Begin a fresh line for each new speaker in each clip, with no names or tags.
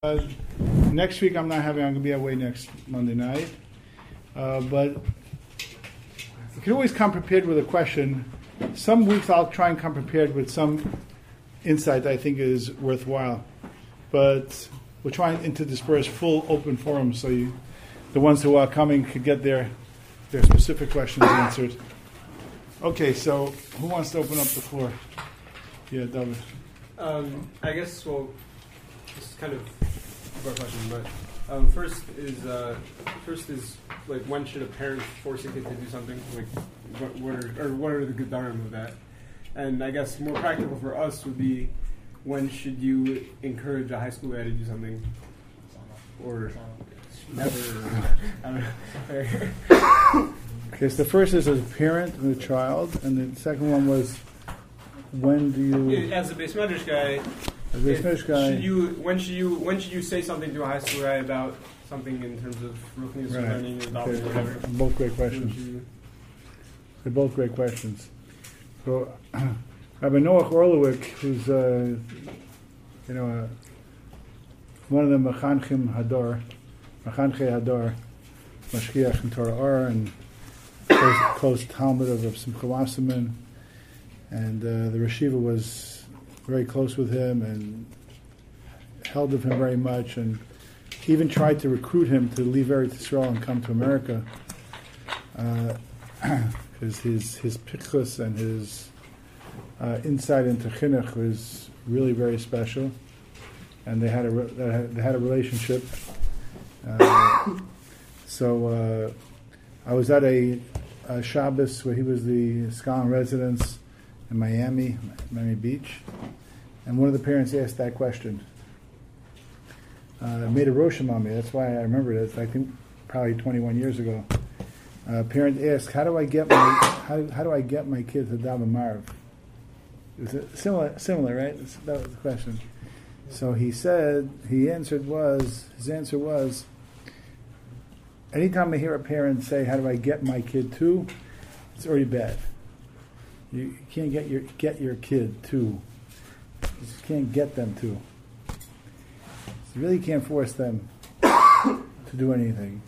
Next week I'm going to be away next Monday night. But you can always come prepared with a question. Some weeks I'll try and come prepared with some insight that I think is worthwhile. But we're trying to disperse full open forums so the ones who are coming could get their specific questions answered. Okay, so who wants to open up the floor? Yeah, David.
I guess, well, this is kind of a question, but first is like, when should a parent force a kid to do something? Like, what are the good dharma of that? And I guess more practical for us would be, when should you encourage a high school guy to do something, or never? I don't know.
Okay, so the first is as a parent and a child, and the second one was, when do you?
As a base medrash guy. When should you say something to a high school guy about something in terms of ruchnius or learning or davening or whatever?
Both great questions. They're both great questions. So, Rabbi Noach Orlowik, who's one of the Mechanchei Hador, Mashgiach and Torah Or, and close Talmud of Rav Simcha Wasserman, and the Reshiva was very close with him and held of him very much, and even tried to recruit him to leave Eretz Yisrael and come to America, because his pichus and his insight into chinuch was really very special, and they had a relationship. So I was at a Shabbos where he was the scholar in residence in Miami Beach, and one of the parents asked that question. It made a rosham on me. That's why I remember it. I think probably 21 years ago. A parent asked, "How do I get my kid to daven Marv?" Is it similar, right? That was the question. So his answer was, anytime I hear a parent say, "How do I get my kid to?" it's already bad. You can't get your kid to. You just can't get them to. You really can't force them to do anything.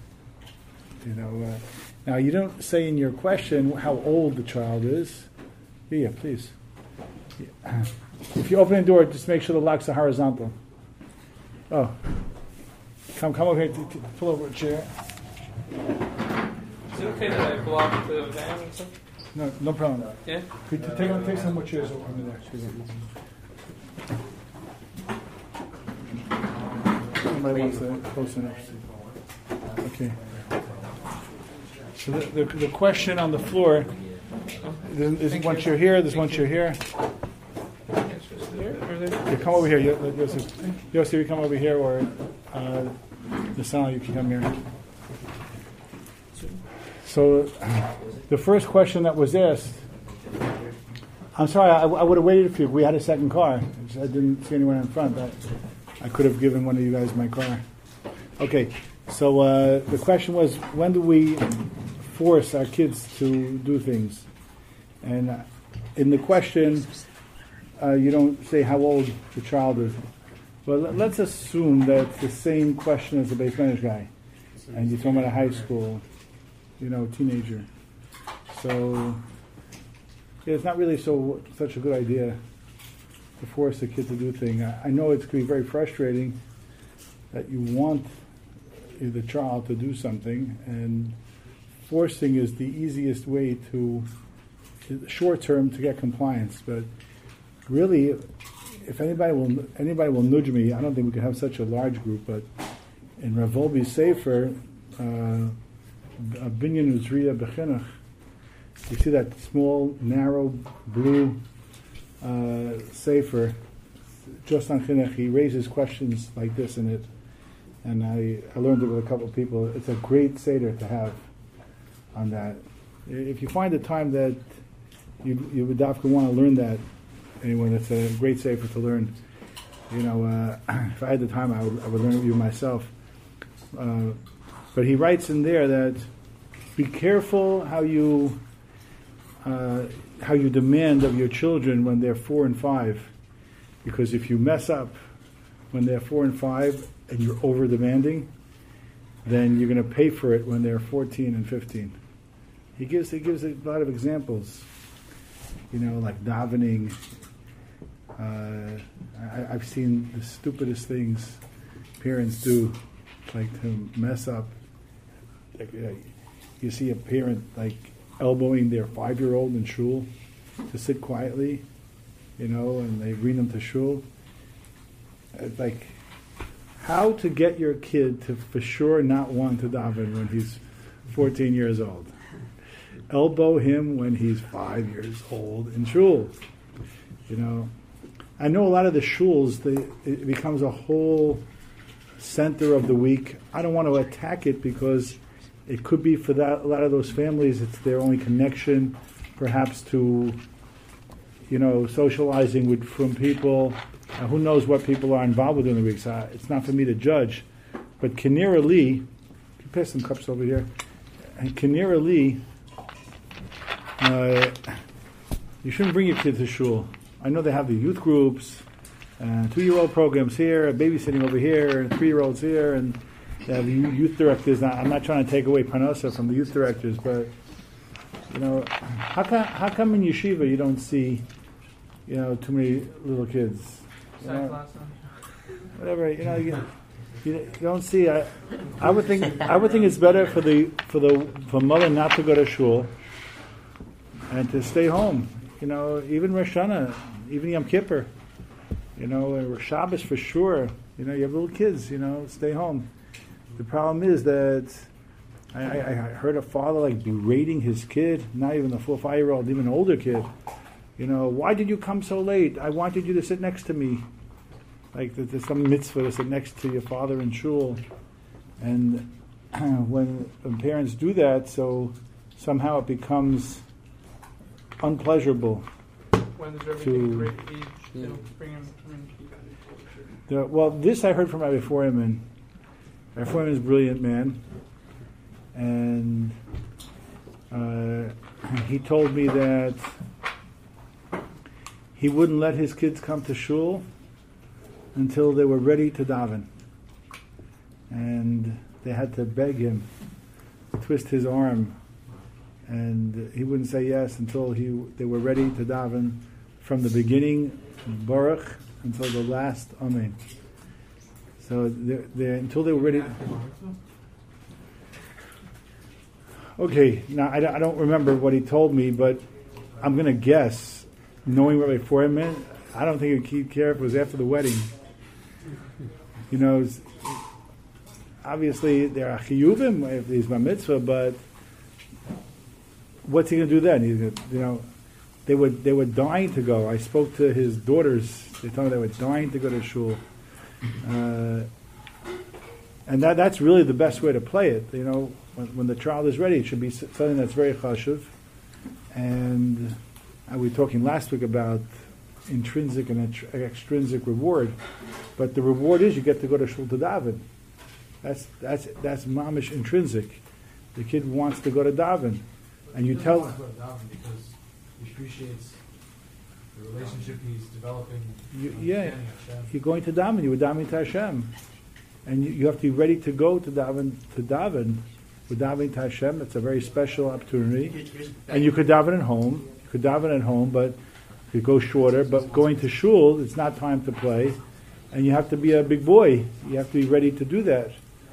Now you don't say in your question how old the child is. Yeah, please. Yeah. If you open the door, just make sure the locks are horizontal. Oh, come over here. Pull over a chair.
Is it okay that I block the van and stuff?
No problem.
Yeah?
Could you take some more chairs over there? Somebody wants to close enough. Okay. So the question on the floor, there's one chair here, there's one chair here. Yeah, come over here. Yosef, you come over here, or Nissan, you can come here. So the first question that was asked, I'm sorry, I would have waited for you. We had a second car. I didn't see anyone in front. I could have given one of you guys my car. Okay, so the question was, when do we force our kids to do things? And in the question, you don't say how old the child is. But let's assume that it's the same question as the Beis Medrash guy, and you're talking about a high school, teenager. So it's not really such a good idea to force a kid to do things. I know it's going to be very frustrating that you want the child to do something, and forcing is the easiest way to short term to get compliance. But really, if anybody will nudge me, I don't think we can have such a large group. But in Rav Wolbe's Sefer, Binyan Uzriya B'Chinuch, you see that small, narrow, blue Sefer, just on Chinuch. He raises questions like this in it, and I learned it with a couple of people. It's a great Seder to have on that. If you find a time that you would want to learn that, anyone, it's a great Sefer to learn. If I had the time, I would learn it with you myself. But he writes in there that be careful how you demand of your children when they're 4 and 5, because if you mess up when they're 4 and 5, and you're over demanding, then you're going to pay for it when they're 14 and 15. He gives a lot of examples, like davening. I've seen the stupidest things parents do, like to mess up. You see a parent like elbowing their 5-year-old in shul to sit quietly, and they bring them to shul. It's like, how to get your kid to for sure not want to daven when he's 14 years old. Elbow him when he's 5 years old in shul. I know a lot of the shuls, it becomes a whole center of the week. I don't want to attack it because it could be for a lot of those families, it's their only connection, perhaps to, socializing from people. Who knows what people are involved with in the week, so it's not for me to judge. But Kinera Lee, can you pass some cups over here? And Kinera Lee, you shouldn't bring your kids to shul. I know they have the youth groups, 2-year-old programs here, babysitting over here, 3-year-olds here, and they have youth directors. Now, I'm not trying to take away Parnasa from the youth directors, but how come in yeshiva you don't see, too many little kids? Whatever, you don't see. I would think it's better for mother not to go to shul and to stay home. Even Rosh Hashanah, even Yom Kippur, Shabbos for sure. You have little kids. Stay home. The problem is that I heard a father berating his kid, not even a 4 or 5-year-old, even an older kid. Why did you come so late? I wanted you to sit next to me. Like there's some mitzvah to sit next to your father in shul. And when parents do that, so somehow it becomes unpleasurable.
When is everything the right age to bring him in?
Well, this I heard from Rabbi Foreman. Rabbi Foreman is a brilliant man. And he told me that he wouldn't let his kids come to shul until they were ready to daven. And they had to beg him, twist his arm, and he wouldn't say yes until they were ready to daven from the beginning, Baruch, until the last Amen. So until they were ready. Okay, now I don't remember what he told me, but I'm going to guess, knowing Rabbi Foreman, I don't think he'd care if it was after the wedding. Obviously there are chiyuvim if he's bar mitzvah, but what's he going to do then? He's gonna, they were dying to go. I spoke to his daughters. They told me they were dying to go to shul, and that's really the best way to play it. When the child is ready, it should be something that's very chashuv. And we were talking last week about intrinsic and extrinsic reward, but the reward is you get to go to shul to daven. That's mamish intrinsic. The kid wants to go to daven, and you tell.
He wants to go to daven because he appreciates the relationship he's developing.
You're going to daven. You were davening to Hashem, and you have to be ready to go to daven. We're davening to Hashem. It's a very special opportunity, and you could daven at home. But you could go shorter. But going to shul, it's not time to play, and you have to be a big boy. You have to be ready to do that.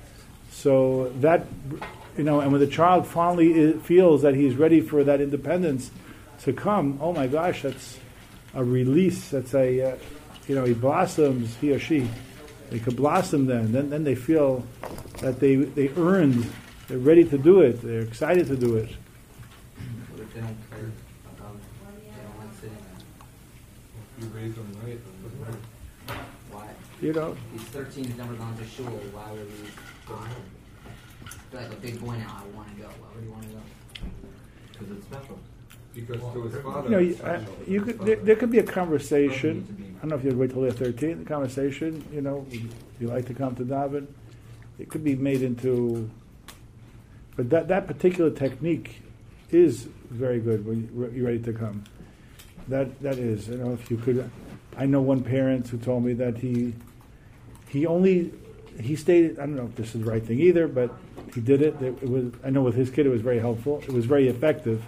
So that, and when the child finally feels that he's ready for that independence to come, oh my gosh, that's a release. That's he blossoms, he or she. They could blossom then they feel that they earned, they're ready to do it, they're excited to do it.
What if they don't care about it? They don't like sitting there.
You raised them right.
Why? He's 13, he's never gone to shul. Why would he go home? Like a big boy now, I want to go. Why would he want to go?
Because it's special. Because to his father.
There could be a conversation. I don't know if you'd wait till they're 13. The conversation, you like to come to daven. It could be made into. But that particular technique is very good when you're ready to come. That is, if you could. I know one parent who told me that he only he stayed. I don't know if this is the right thing either, but he did it. It was. I know with his kid, it was very helpful. It was very effective.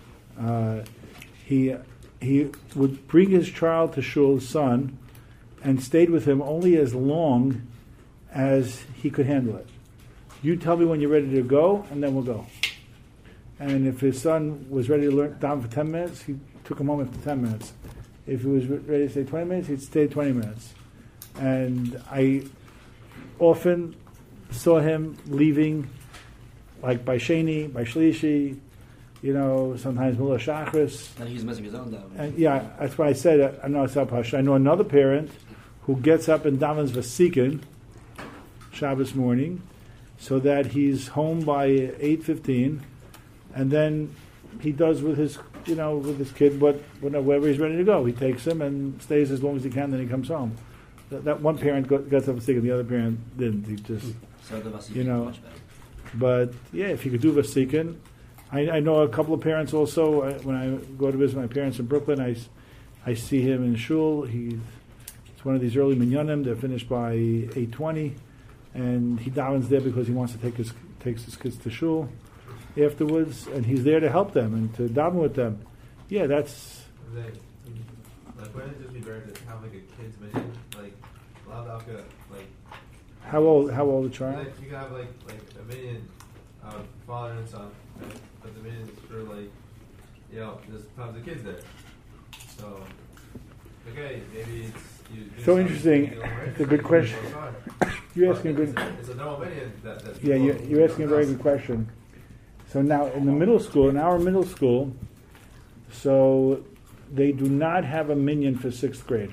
He would bring his child to shul, his son, and stayed with him only as long as he could handle it. You tell me when you're ready to go, and then we'll go. And if his son was ready to learn down for 10 minutes, he took him home after 10 minutes. If he was ready to stay 20 minutes, he'd stay 20 minutes. And I often saw him leaving, like by Sheni, by Shlishi, sometimes Mula Shachris.
And he's missing his own davening.
And yeah, that's why I said I know I know another parent who gets up and davens Vasikin Shabbos morning, so that he's home by 8:15, and then he does with his kid wherever he's ready to go. He takes him and stays as long as he can, then he comes home. That one parent gets up Vasikin, the other parent didn't. He just
So the Vasikin is much better.
But yeah, if you could do Vasikin. I know a couple of parents also. When I go to visit my parents in Brooklyn, I see him in shul. It's one of these early minyanim. They're finished by 8:20, and he davens there because he wants to takes his kids to shul afterwards, and he's there to help them and to daven with them. Yeah, that's.
Wouldn't it just be better to have like a kids minyan, like Lavdavka, like.
How old the child?
Like you can have like a minyan of father and son, right? But the minyan is for like, there's tons of kids there. So, okay, maybe it's you. Do
So interesting. It's a good question. You're asking a good.
It's a normal minyan that.
Yeah, you're asking a very good question. So now in our middle school, so they do not have a minyan for 6th grade.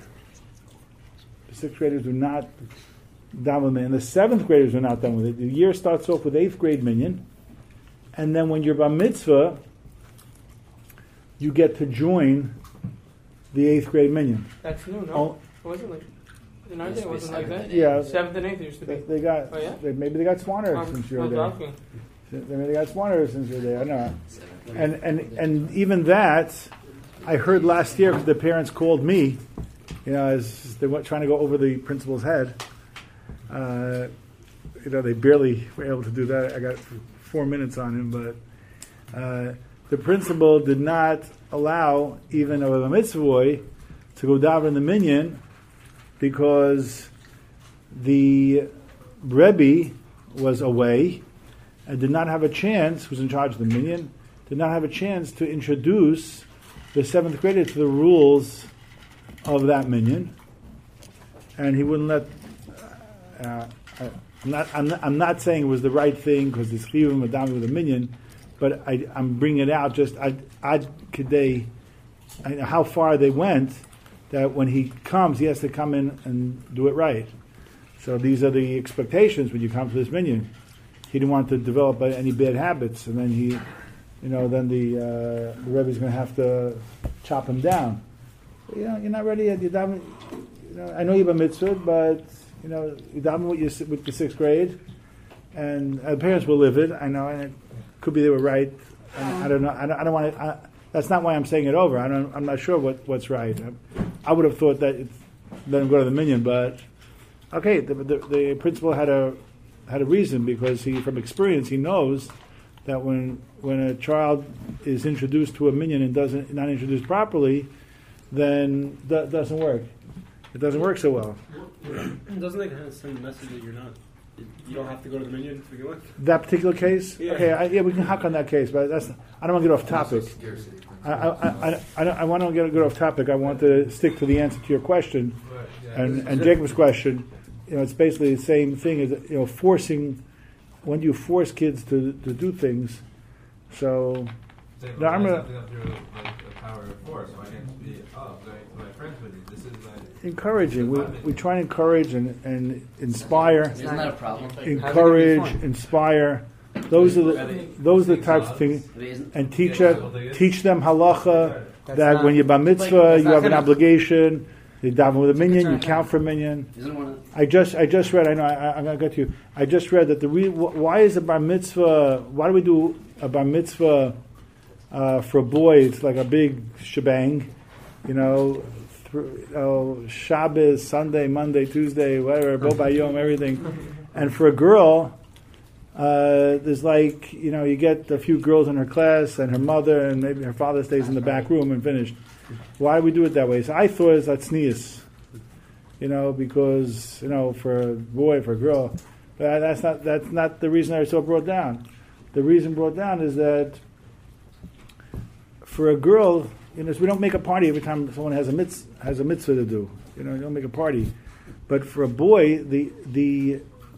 The 6th graders do not done with it, and the 7th graders are not done with it. The year starts off with 8th grade minyan, and then when you're bar mitzvah, you get to join the 8th grade minyan.
That's new, no?
Oh,
It wasn't like, in our day, it wasn't like that?
yeah,
7th and 8th used to be.
they got.
Oh, yeah?
Maybe they got smarter since you're there. Maybe they got smarter since you're there. I know. And even that, I heard last year because the parents called me, as they were trying to go over the principal's head. They barely were able to do that. I got 4 minutes on him, but the principal did not allow even a mitzvah boy to go daven in the minyan because the Rebbe was away and did not have a chance, was in charge of the minyan, did not have a chance to introduce the 7th grader to the rules of that minyan, and he wouldn't let. I'm not saying it was the right thing because it's chiyuv madam with a minyan, but I'm bringing it out just ad kedei, how far they went that when he comes, he has to come in and do it right. So these are the expectations when you come to this minyan. He didn't want to develop any bad habits, and then then the Rebbe's going to have to chop him down. You're not ready yet. I know you're a mitzvah, but you daven with the 6th grade, and the parents were livid. I know, and it could be they were right. I don't know. I don't want to. That's not why I'm saying it over. I'm not sure what's right. I would have thought that let him go to the minyan, but okay. The principal had a reason because from experience he knows that when a child is introduced to a minyan and not introduced properly, then that doesn't work. It doesn't work so well.
Doesn't that kind of send the message that you don't have to go to the minyan to begin with?
That particular case?
Yeah.
Okay, we can hack on that case, but I don't want to get off topic. I want to get off topic. I want to stick to the answer to your question and Jacob's question. It's basically the same thing as forcing. When do you force kids to do things? So
no, I'm going to power of force. So I can't be my friends with you. This is
encouraging. We try and encourage and inspire.
Isn't that a problem?
Encourage, inspire. Those are the types of things. And teach them halacha. That when you're bar mitzvah, you have an obligation. You daven with a minyan. You count for a minyan. I just read. I know. I'm going to get to you. I just read that why is a bar mitzvah? Why do we do a bar mitzvah for a boy? It's like a big shebang. Shabbos, Sunday, Monday, Tuesday, whatever, Bo Bayom, everything. And for a girl, there's like, you get a few girls in her class and her mother and maybe her father stays in the back room and finished. Why do we do it that way? So I thought it's tznius, because, for a boy, for a girl. But that's not the reason I saw brought down. The reason brought down is that for a girl, so we don't make a party every time someone has a mitzvah to do. You don't make a party. But for a boy, the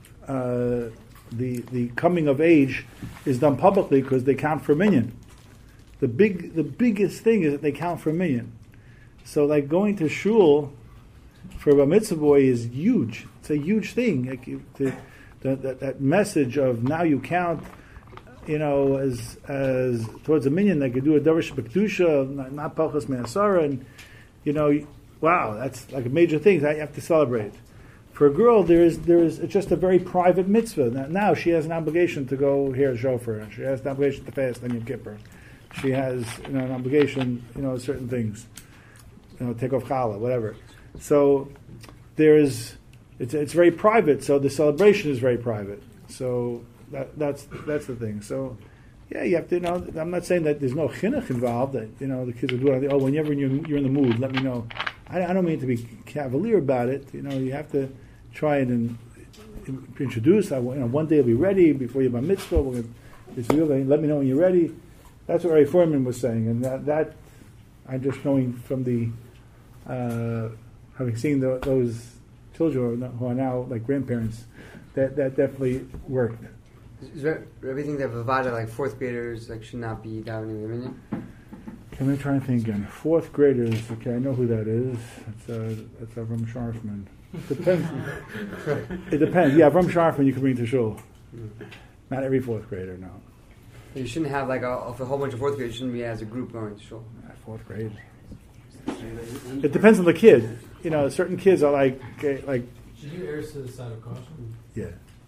coming of age is done publicly because they count for a minyan. The biggest thing is that they count for a minyan. So like going to shul for a mitzvah boy is huge. It's a huge thing. Like that message of now you count, as towards a minyan, like you do a davar shebekdusha, not pachas me'asara, and wow, that's like a major thing that you have to celebrate. For a girl, it's just a very private mitzvah. Now she has an obligation to go hear a shofar. She has an obligation to fast on Yom Kippur. She has an obligation, certain things, take off challah, whatever. So it's very private. So the celebration is very private. So that's the thing. So yeah, you have to. I'm not saying that there's no chinuch involved. That the kids will do it. Oh, whenever you're in the mood, let me know. I don't mean to be cavalier about it. You have to try and introduce. One day I'll be ready before you have a mitzvah. Let me know when you're ready. That's what Ray Foreman was saying, and that I'm just knowing from the having seen those children who are now like grandparents, that definitely worked.
Is there everything that provided like fourth graders should not be davening the minyan?
Let me try and think again. Fourth graders, okay, I know who that is. It's Avram Sharfman. Depends. It depends. Yeah, Avram Sharfman you can bring to shul. Not every fourth grader, no.
You shouldn't have a whole bunch of fourth graders. You shouldn't be as a group going to shul.
Fourth grade. It depends on the kid. Certain kids are like.
Should you err to the side of caution?
Yeah.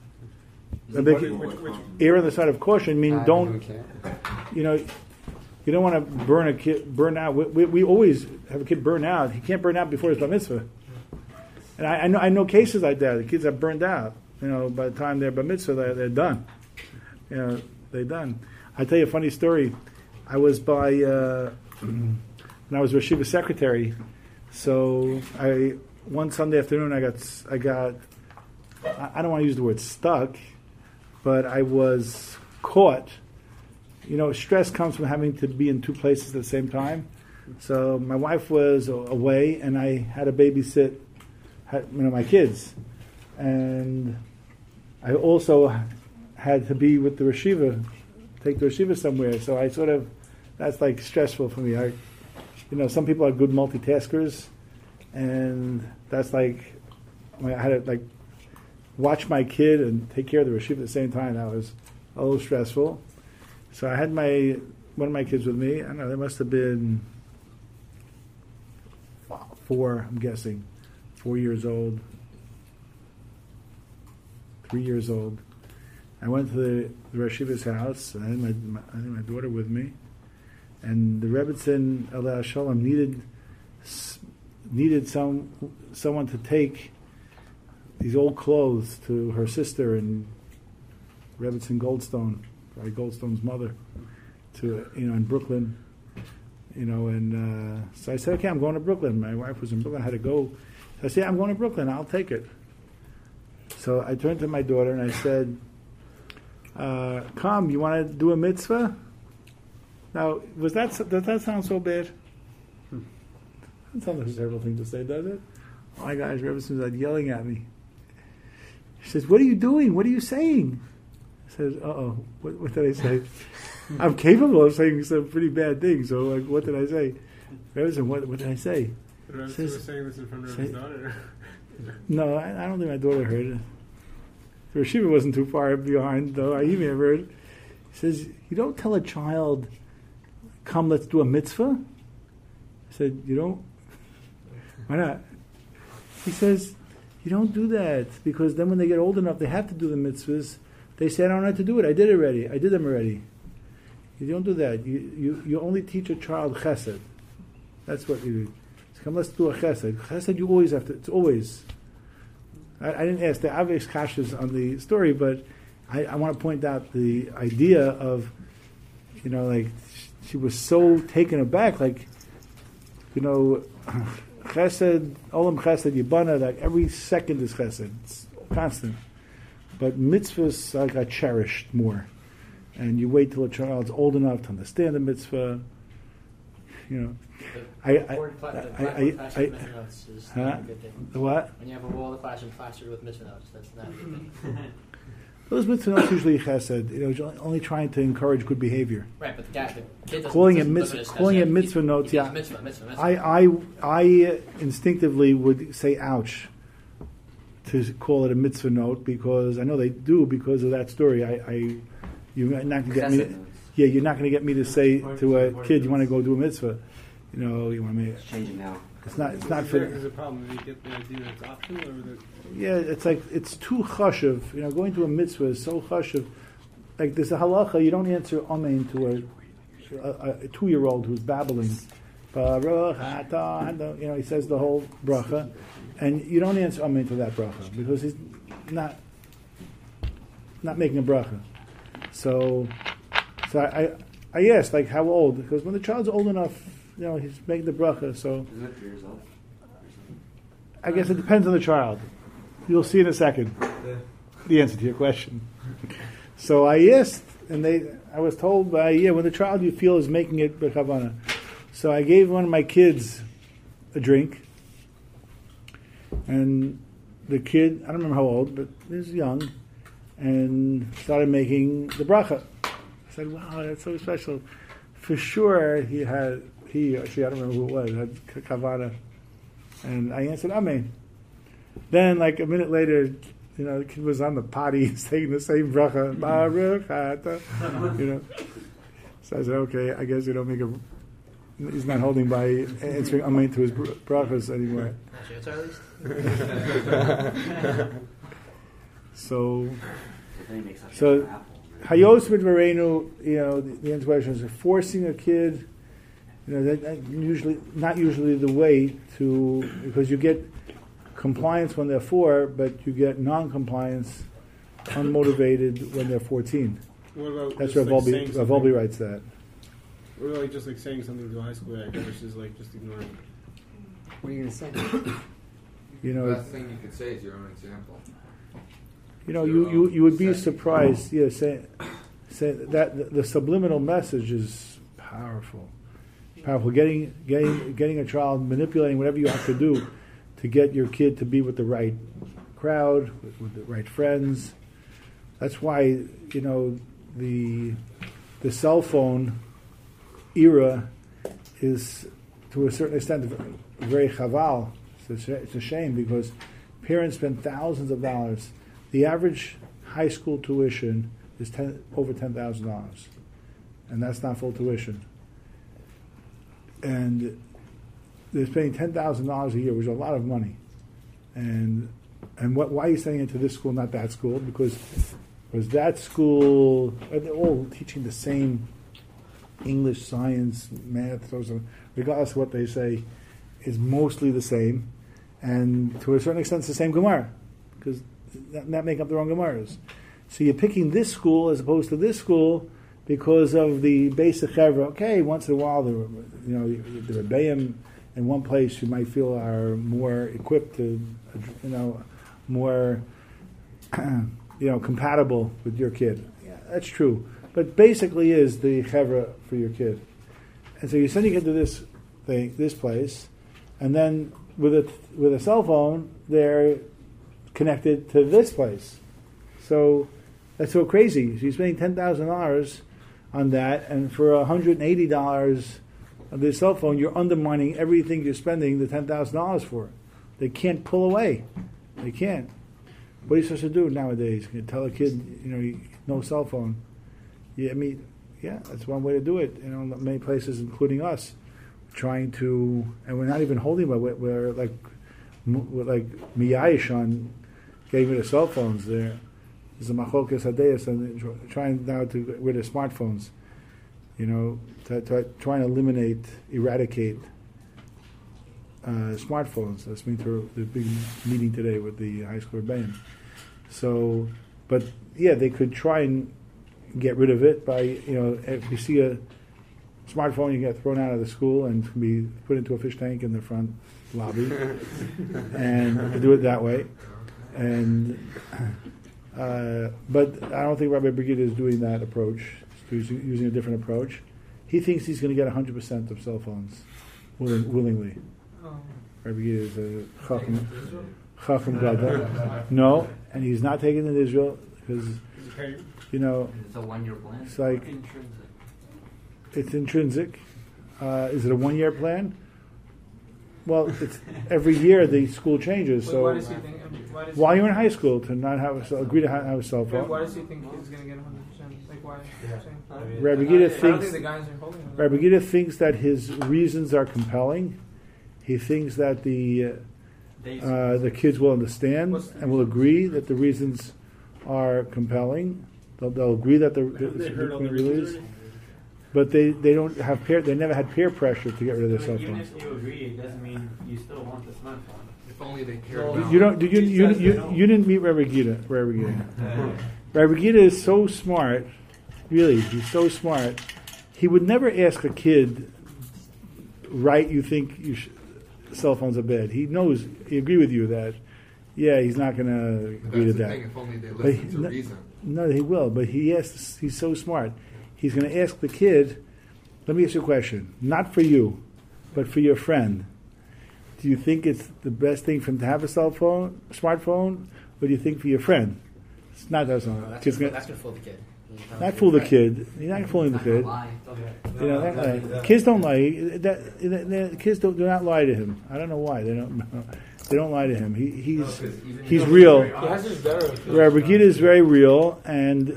Err on the side of caution mean don't. You don't want to burn out. We always have a kid burn out. He can't burn out before his bar mitzvah. And I know cases like that. The kids are burned out. By the time they're bar mitzvah, they're done. They're done. I tell you a funny story. I was when I was Rosh Yeshiva secretary. So one Sunday afternoon I got I don't want to use the word stuck, but I was caught. Stress comes from having to be in two places at the same time. So my wife was away, and I had to babysit, my kids, and I also had to be with the Rosh Yeshiva, take the Rosh Yeshiva somewhere. So I that's like stressful for me. Some people are good multitaskers, and that's like I had to watch my kid and take care of the Rosh Yeshiva at the same time. That was a little stressful. So I had one of my kids with me. I don't know, they must have been 4, I'm guessing. 4 years old. 3 years old. I went to the Rosh Yeshiva's house. I had my daughter with me. And the Rebbetzin, Alei Shalom, needed someone to take these old clothes to her sister in Rebbetzin Goldstone. Right, Goldstone's mother, in Brooklyn, and so I said, okay, I'm going to Brooklyn. My wife was in Brooklyn, I had to go. So I said, I'm going to Brooklyn, I'll take it. So I turned to my daughter and I said, come, you want to do a mitzvah? Now, does that sound so bad? That sounds like a terrible thing to say, does it? Oh my gosh, Rebbe was yelling at me. She says, what are you doing? What are you saying? I said, what did I say? I'm capable of saying some pretty bad things, so what did I say? Rebbe said, what did I say?
Rebbe was saying this in front of his daughter.
No, I don't think my daughter heard it. The Rosh Yeshiva wasn't too far behind, though. I even heard it. He says, you don't tell a child, come, let's do a mitzvah? I said, you don't? Why not? He says, you don't do that, because then when they get old enough, they have to do the mitzvahs. They say, I don't have to do it. I did them already. You don't do that. You only teach a child chesed. That's what you do. So come, let's do a chesed. Chesed, you always have to. It's always. I didn't ask the obvious kashas on the story, but I want to point out the idea of, like she was so taken aback, like, chesed, olam chesed, yibana, like every second is chesed, it's constant. But mitzvahs like are cherished more, and you wait till a child's old enough to understand the mitzvah. The what?
When you have a wall of classroom plastered with mitzvah notes, that's not a good thing.
Those mitzvah notes usually chesed, only trying to encourage good behavior.
Right, but the kid doesn't
Calling it
doesn't
mitzvah,
look at
calling it
chesed.
mitzvah notes,
He
yeah.
thinks mitzvah.
I instinctively would say ouch to call it a mitzvah note, because I know they do because of that story. You're not going to get me. You're not going to get me to say to a kid, "You want to go do a mitzvah?" You want me.
It's changing now.
It's not for.
There's a problem. You get the idea that it's optional, or that.
Yeah, it's like it's too chashuv. Going to a mitzvah is so chashuv. Like there's a halacha, you don't answer amen to a 2-year-old who's babbling. Baruch atah, he says the whole bracha, and you don't answer amen to that bracha because he's not making a bracha. So I asked, like, how old? Because when the child's old enough, he's making the bracha. So
Isn't it 3 years old?
I guess it depends on the child. You'll see in a second the answer to your question. So I asked, and I was told when the child you feel is making it b'chavana. So I gave one of my kids a drink, and the kid, I don't remember how old, but he was young, and started making the bracha. I said, wow, that's so special. For sure he or she, I don't remember who it was, had kavana. And I answered, amen. Then, like a minute later, the kid was on the potty saying the same bracha. Baruch atah, So I said, okay, I guess he's not holding by answering amen to his brachas anymore. So hayos midvarenu, the answer question is forcing a kid. That not usually the way to, because you get compliance when they're 4, but you get non-compliance, unmotivated when they're 14.
What about
That's
just,
where
saying
Volby
something?
writes that.
What about just saying something to a high school actor versus just ignoring?
What are you going to say?
The best thing you could say is your own example.
You would be surprised. Yeah, say that the subliminal message is powerful. Powerful. Getting a child, manipulating whatever you have to do to get your kid to be with the right crowd, with the right friends. That's why the cell phone era is, to a certain extent, very chaval. It's a shame because parents spend thousands of dollars. The average high school tuition is over $10,000, and that's not full tuition. And they're spending $10,000 a year, which is a lot of money. And why are you sending it to this school, not that school? Because that school, they're all teaching the same English, science, math, regardless of what they say, is mostly the same. And to a certain extent, it's the same Gemara, because not making up their own Gemaras. So you're picking this school as opposed to this school because of the basic chevra. Okay, once in a while, the rebbeim in one place you might feel are more equipped to, more, compatible with your kid. Yeah, that's true. But basically is the chevra for your kid. And so you're sending it to this place, and then with a cell phone, they're connected to this place. So that's so crazy. So you're spending $10,000 on that, and for $180 of this cell phone, you're undermining everything you're spending the $10,000 for. They can't pull away. They can't. What are you supposed to do nowadays? You tell a kid, no cell phone. Yeah, that's one way to do it. Many places, including us, trying to, and we're not even holding, but we're like miyayish on getting rid of cell phones. There's a machlokes hadeyos and trying now to get rid of smartphones. Trying to eradicate smartphones, listening to the big meeting today with the high school rebellion. So, but yeah, they could try and get rid of it by, if you see a smartphone, you get thrown out of the school and can be put into a fish tank in the front lobby, and do it that way. And but I don't think Rabbi Brigida is doing that approach. He's using a different approach. He thinks he's going to get 100% of cell phones willingly. Rabbi Brigida is a Chacham Gadol. No, and he's not taking it in Israel because
It's a 1-year plan.
it's like it's intrinsic. Is it a 1-year plan? Well, it's every year the school changes. So
Why does he think?
while you're in high school, to not agree to have a cell phone.
Why does he think he's going to get 100%? Like why?
Rabbi Gita
I don't
thinks
think the guys are holding him.
Rabbi Gita thinks that his reasons are compelling. He thinks that the kids will understand and will agree that the reasons are compelling. They'll agree that the release, but they don't have they never had peer pressure to get rid of their cell
Even
phones.
if you agree, it doesn't mean you still want the smartphone.
If only they cared.
You didn't meet Rabbi Gita. Rabbi Gita is so smart. Really, he's so smart. He would never ask a kid, right, you think cell phones are bad. He knows, he agree with you that, yeah, he's not going to agree to that.
Thing, if only they listened to reason.
No, he will, but he's so smart. He's going to ask the kid, let me ask you a question, not for you, but for your friend. Do you think it's the best thing for him to have a smartphone, or do you think for your friend? It's not that.
That's going to fool the kid.
Not fool the kid. You're not fooling the kid. Kids don't lie. Kids do not lie to him. I don't know why. They don't lie to him. He's real. Rabbi Gita is very real, and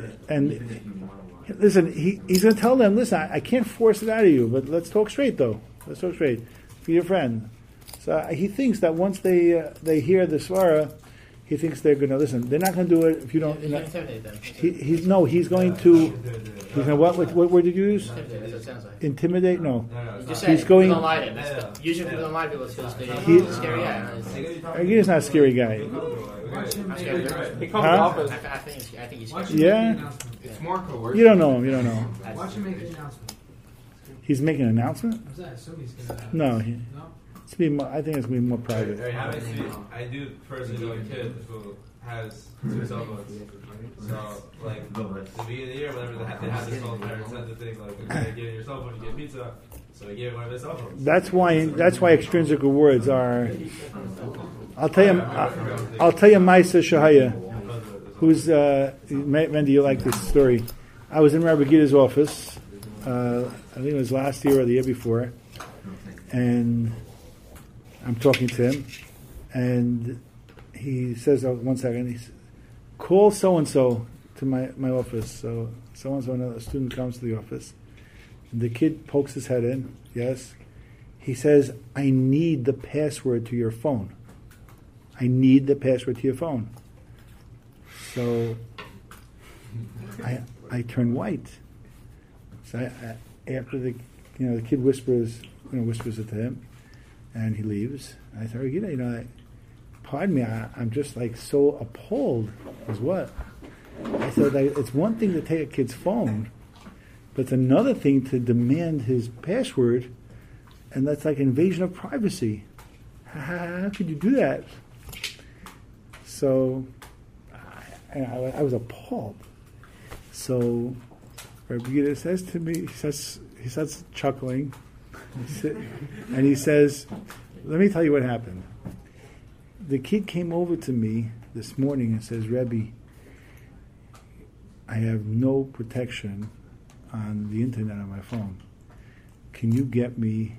listen. He's going to tell them. Listen, I can't force it out of you, but let's talk straight, though. Let's talk straight for your friend. So he thinks that once they hear the svara, he thinks they're going to listen. They're not going to do it if you don't.
He's going to intimidate them.
He's going to. He's going to what word did you use?
Intimidate, that's what it sounds like.
Intimidate? No.
You just said
He's going.
Don't lie to him. Usually people don't lie to people because he's a scary guy.
He's not a scary guy.
I'm scared of him.
Huh?
I think he's scary.
Yeah.
It's more coercive.
You don't know him. You don't know him.
Watch him make an announcement.
He's making an announcement?
I assume he's going to.
No.
No?
I think it's going to be more private.
I do personally know a kid who has 2 cell phones. So, like, at the beginning of the year, whenever they had this whole parents said the thing, like, okay, give your cell phone, you get pizza. So he gave one of his cell phones.
That's why extrinsic rewards are. I'll tell you, Maisa Shahaya, who's Mendy. You like this story? I was in Rabbi Gita's office. I think it was last year or the year before, and I'm talking to him, and he says, "1 second." He says, "Call so and so to my office." So and so, a student comes to the office. The kid pokes his head in. Yes, he says, "I need the password to your phone. I need the password to your phone." So I turn white. So after the kid whispers it to him, and he leaves. I thought, pardon me, I'm just like so appalled. As what? I said, it's one thing to take a kid's phone, but it's another thing to demand his password, and that's like invasion of privacy. How could you do that? So I was appalled. So Rabbi Gita says to me, he starts chuckling, and he says, "Let me tell you what happened. The kid came over to me this morning and says, Rebbe, I have no protection on the internet on my phone. Can you get me,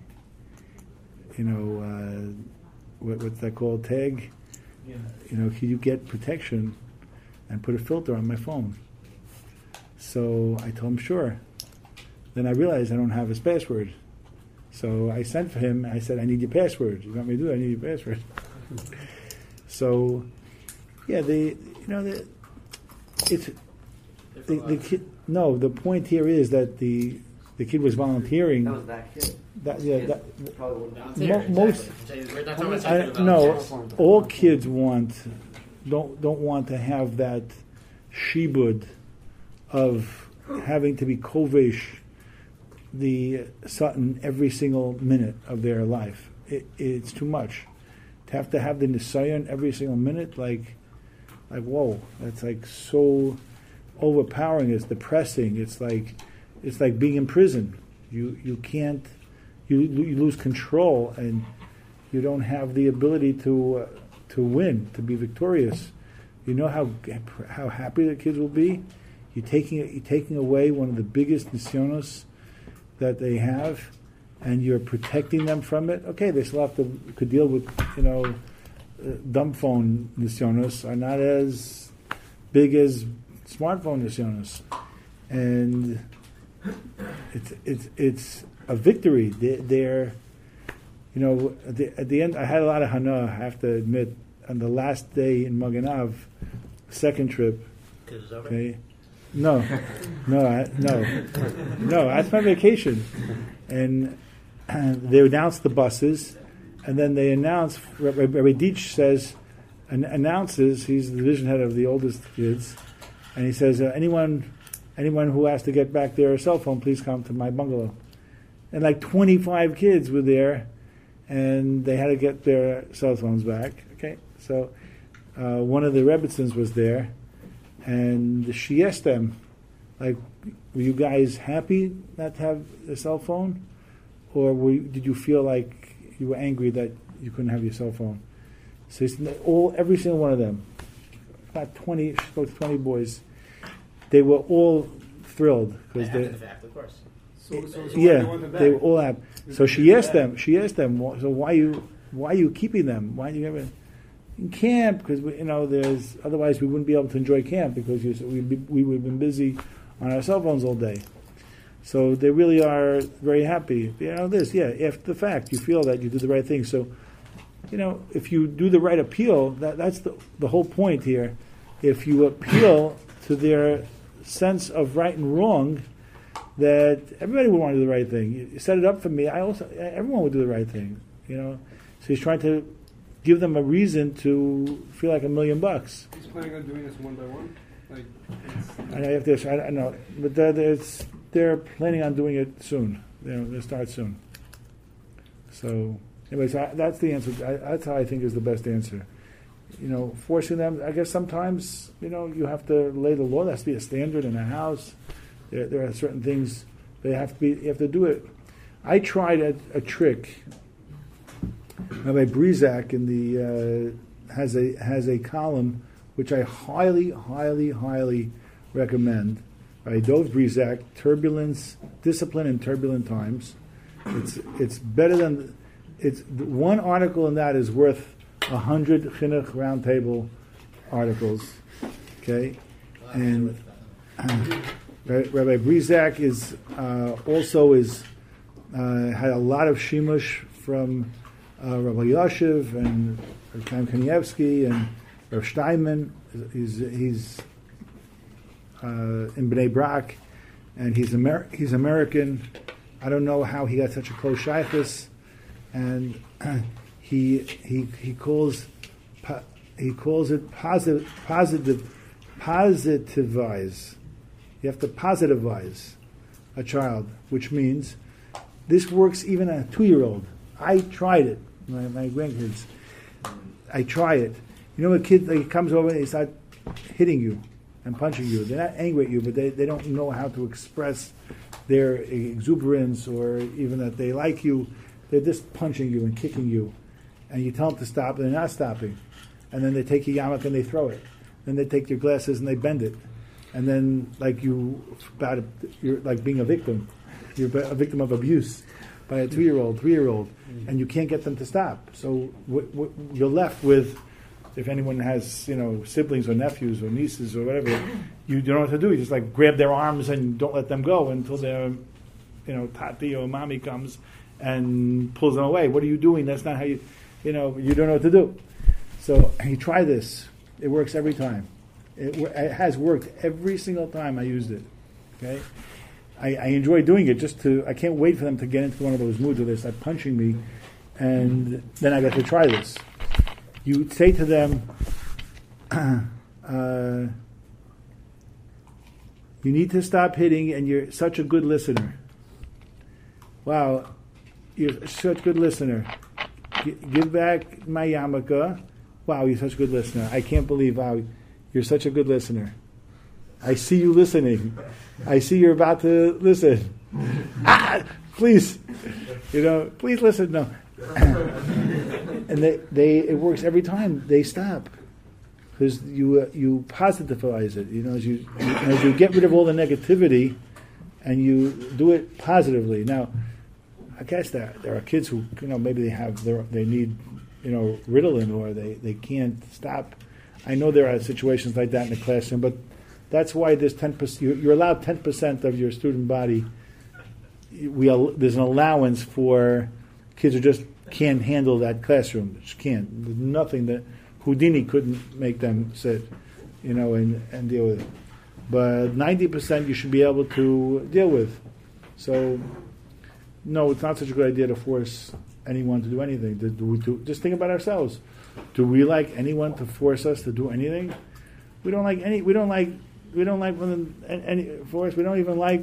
what's that called, tag? Yeah. Can you get protection and put a filter on my phone?" So I told him, sure. Then I realized I don't have his password. So I sent for him. I said, "I need your password. You want me to do it? I need your password." So, yeah, the kid. No, the point here is that the the kid was volunteering.
That was that kid.
Most,
We're not talking about something
no,
about
all kids don't want to have that shibud of having to be kovesh the Satan every single minute of their life. It's too much. To have the nisayon every single minute, like whoa, that's like so overpowering. It's depressing. It's like being in prison. You can't. You lose control, and you don't have the ability to win, to be victorious. You know how happy the kids will be. You're taking away one of the biggest nisyonos that they have, and you're protecting them from it. Okay, they still could deal with dumb phone nisyonos are not as big as smartphone nisyonos, and it's a victory. They're at the end. I had a lot of hana. I have to admit, on the last day in Maganav, second trip. Okay. No, that's my vacation. And they announced the buses, and then they announced, Rabbi Deitch announces, he's the division head of the oldest kids, and he says, anyone who has to get back their cell phone, please come to my bungalow. And like 25 kids were there, and they had to get their cell phones back. Okay, so one of the Rebbitzins was there, and she asked them, like, were you guys happy not to have a cell phone? Or did you feel like you were angry that you couldn't have your cell phone? So every single one of them, about 20, she spoke to 20 boys, they were all thrilled.
After the fact, of course.
So
they were all happy. So she asked them, so why are you keeping them? Why do you ever... In camp, because there's otherwise we wouldn't be able to enjoy camp because we would have been busy on our cell phones all day. So they really are very happy. After the fact, you feel that you did the right thing. So, if you do the right appeal, that's the whole point here. If you appeal to their sense of right and wrong, that everybody would want to do the right thing. You set it up for me. Everyone would do the right thing. So he's trying to give them a reason to feel like $1 million.
He's planning on doing this one by one?
I know, but they're planning on doing it soon. They'll start soon. So, anyways, that's the answer. That's how I think is the best answer. Forcing them, I guess sometimes, you have to lay the law. There has to be a standard in a house. There are certain things you have to do it. I tried a trick. Rabbi Brizak has a column which I highly, highly, highly recommend. By Dov Brizak, Turbulence, Discipline in Turbulent Times. It's better than one article in that is worth 100 Chinuch Roundtable articles. Okay, and Rabbi Brizak is had a lot of shimush from Rabbi Yashiv and Chaim Kanievsky and Rav Steinman. He's in Bnei Brak, and he's American. I don't know how he got such a close shaykhus, and he calls it positivize. You have to positivize a child, which means this works even on a 2-year-old. I tried it. My grandkids. I try it. A kid comes over and they start hitting you and punching you. They're not angry at you, but they don't know how to express their exuberance or even that they like you. They're just punching you and kicking you. And you tell them to stop, and they're not stopping. And then they take your yarmulke and they throw it. Then they take your glasses and they bend it. And then, you're like being a victim. You're a victim of abuse by a 2-year-old, 3-year-old, and you can't get them to stop. So you're left with, if anyone has siblings or nephews or nieces or whatever, you don't know what to do. You just grab their arms and don't let them go until their tati or mommy comes and pulls them away. What are you doing? That's not how you don't know what to do. So you try this. It works every time. It has worked every single time I used it. Okay. I enjoy doing it. I can't wait for them to get into one of those moods where they start punching me, and then I get to try this. You say to them, you need to stop hitting, and you're such a good listener. Wow, you're such a good listener. Give back my yarmulke. Wow, you're such a good listener. I can't believe, wow, you're such a good listener. I see you listening. I see you're about to listen. Please, please listen. No. And it works every time. They stop. Because you positivize it. As you get rid of all the negativity, and you do it positively. Now, I guess there are kids who maybe they need Ritalin, or they can't stop. I know there are situations like that in the classroom, but that's why there's 10%. You're allowed 10% of your student body. There's an allowance for kids who just can't handle that classroom. Just can't. There's nothing that Houdini couldn't make them sit, and deal with it. But 90% you should be able to deal with. So, no, it's not such a good idea to force anyone to do anything. Just think about ourselves. Do we like anyone to force us to do anything? We don't like any. We don't like any force. We don't even like.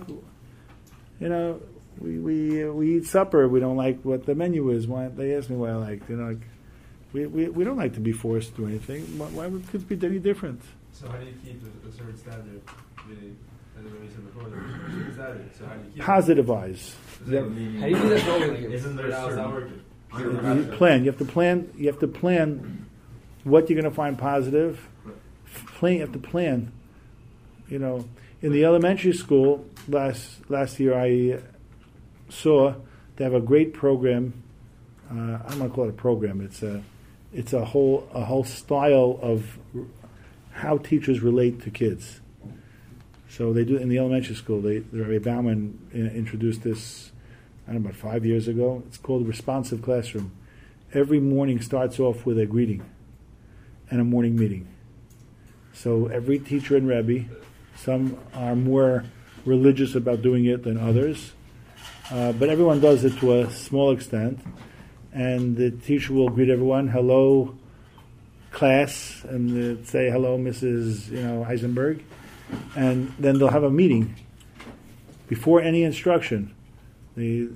We eat supper. We don't like what the menu is. They ask me what I like. We don't like to be forced to do anything. Why would kids be any different?
So how do you keep a certain standard? Meaning, as we said before, there's a certain standard. So how do you keep
Positivize.
How do you do that normally?
Isn't there a certain...
You plan. You have to plan what you're going to find positive. You have to plan. In the elementary school last year, I saw they have a great program. I'm going to call it a program. It's a whole style of how teachers relate to kids. So they do in the elementary school. Rabbi Bauman introduced this, I don't know, about 5 years ago. It's called Responsive Classroom. Every morning starts off with a greeting and a morning meeting. So every teacher and Rebbe, some are more religious about doing it than others, but everyone does it to a small extent. And the teacher will greet everyone, hello, class, and say hello, Mrs. Eisenberg, and then they'll have a meeting before any instruction. The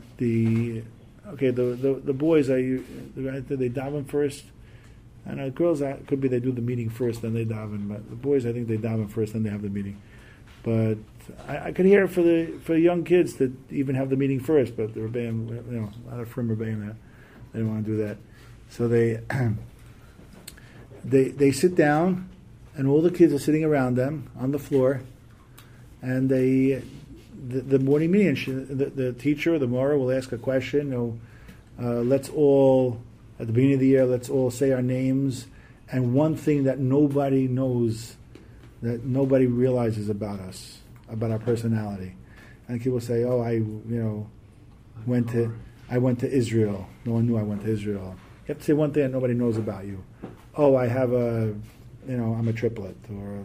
boys they daven first. I know girls could be they do the meeting first, then they daven. But the boys, I think they daven first, then they have the meeting. But I could hear for the young kids that even have the meeting first. But the rebbeim, a lot of frum rebbeim that they don't want to do that. So they sit down, and all the kids are sitting around them on the floor, and the morning meeting, the teacher, the Mora, will ask a question. Let's all, at the beginning of the year, let's all say our names, and one thing that nobody knows, that nobody realizes about us, about our personality. And people will say, I went to Israel. No one knew I went to Israel. You have to say one thing that nobody knows about you. I have I'm a triplet, or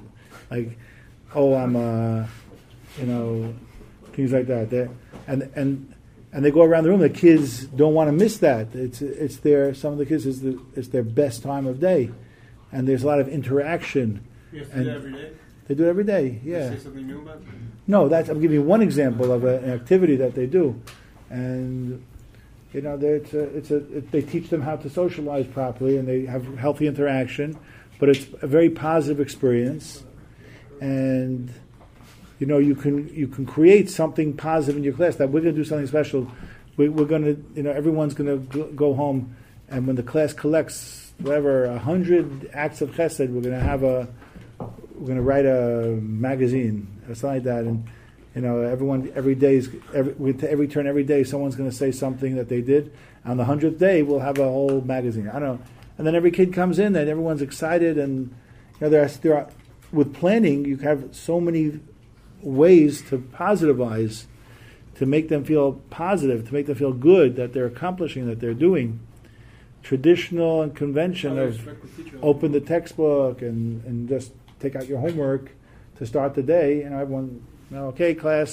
I'm things like that. And they go around the room. The kids don't want to miss that. Some of the kids it's their best time of day, and there's a lot of interaction.
You have to do that every day?
They do it every day. Yeah.
Say something new about it?
No, I'm giving you one example of an activity that they do, and they teach them how to socialize properly, and they have healthy interaction. But it's a very positive experience, and you can create something positive in your class. That we're going to do something special. We're going to everyone's going to go home, and when the class collects 100 acts of chesed, we're going to write a magazine or something like that, and everyone every turn every day someone's going to say something that they did. On the 100th day, we'll have a whole magazine. I don't know. And then every kid comes in, and everyone's excited, and there are with planning you have so many ways to positivize, to make them feel positive, to make them feel good that they're accomplishing, that they're doing. Traditional and convention of open the textbook and just take out your homework to start the day. Everyone, okay, class,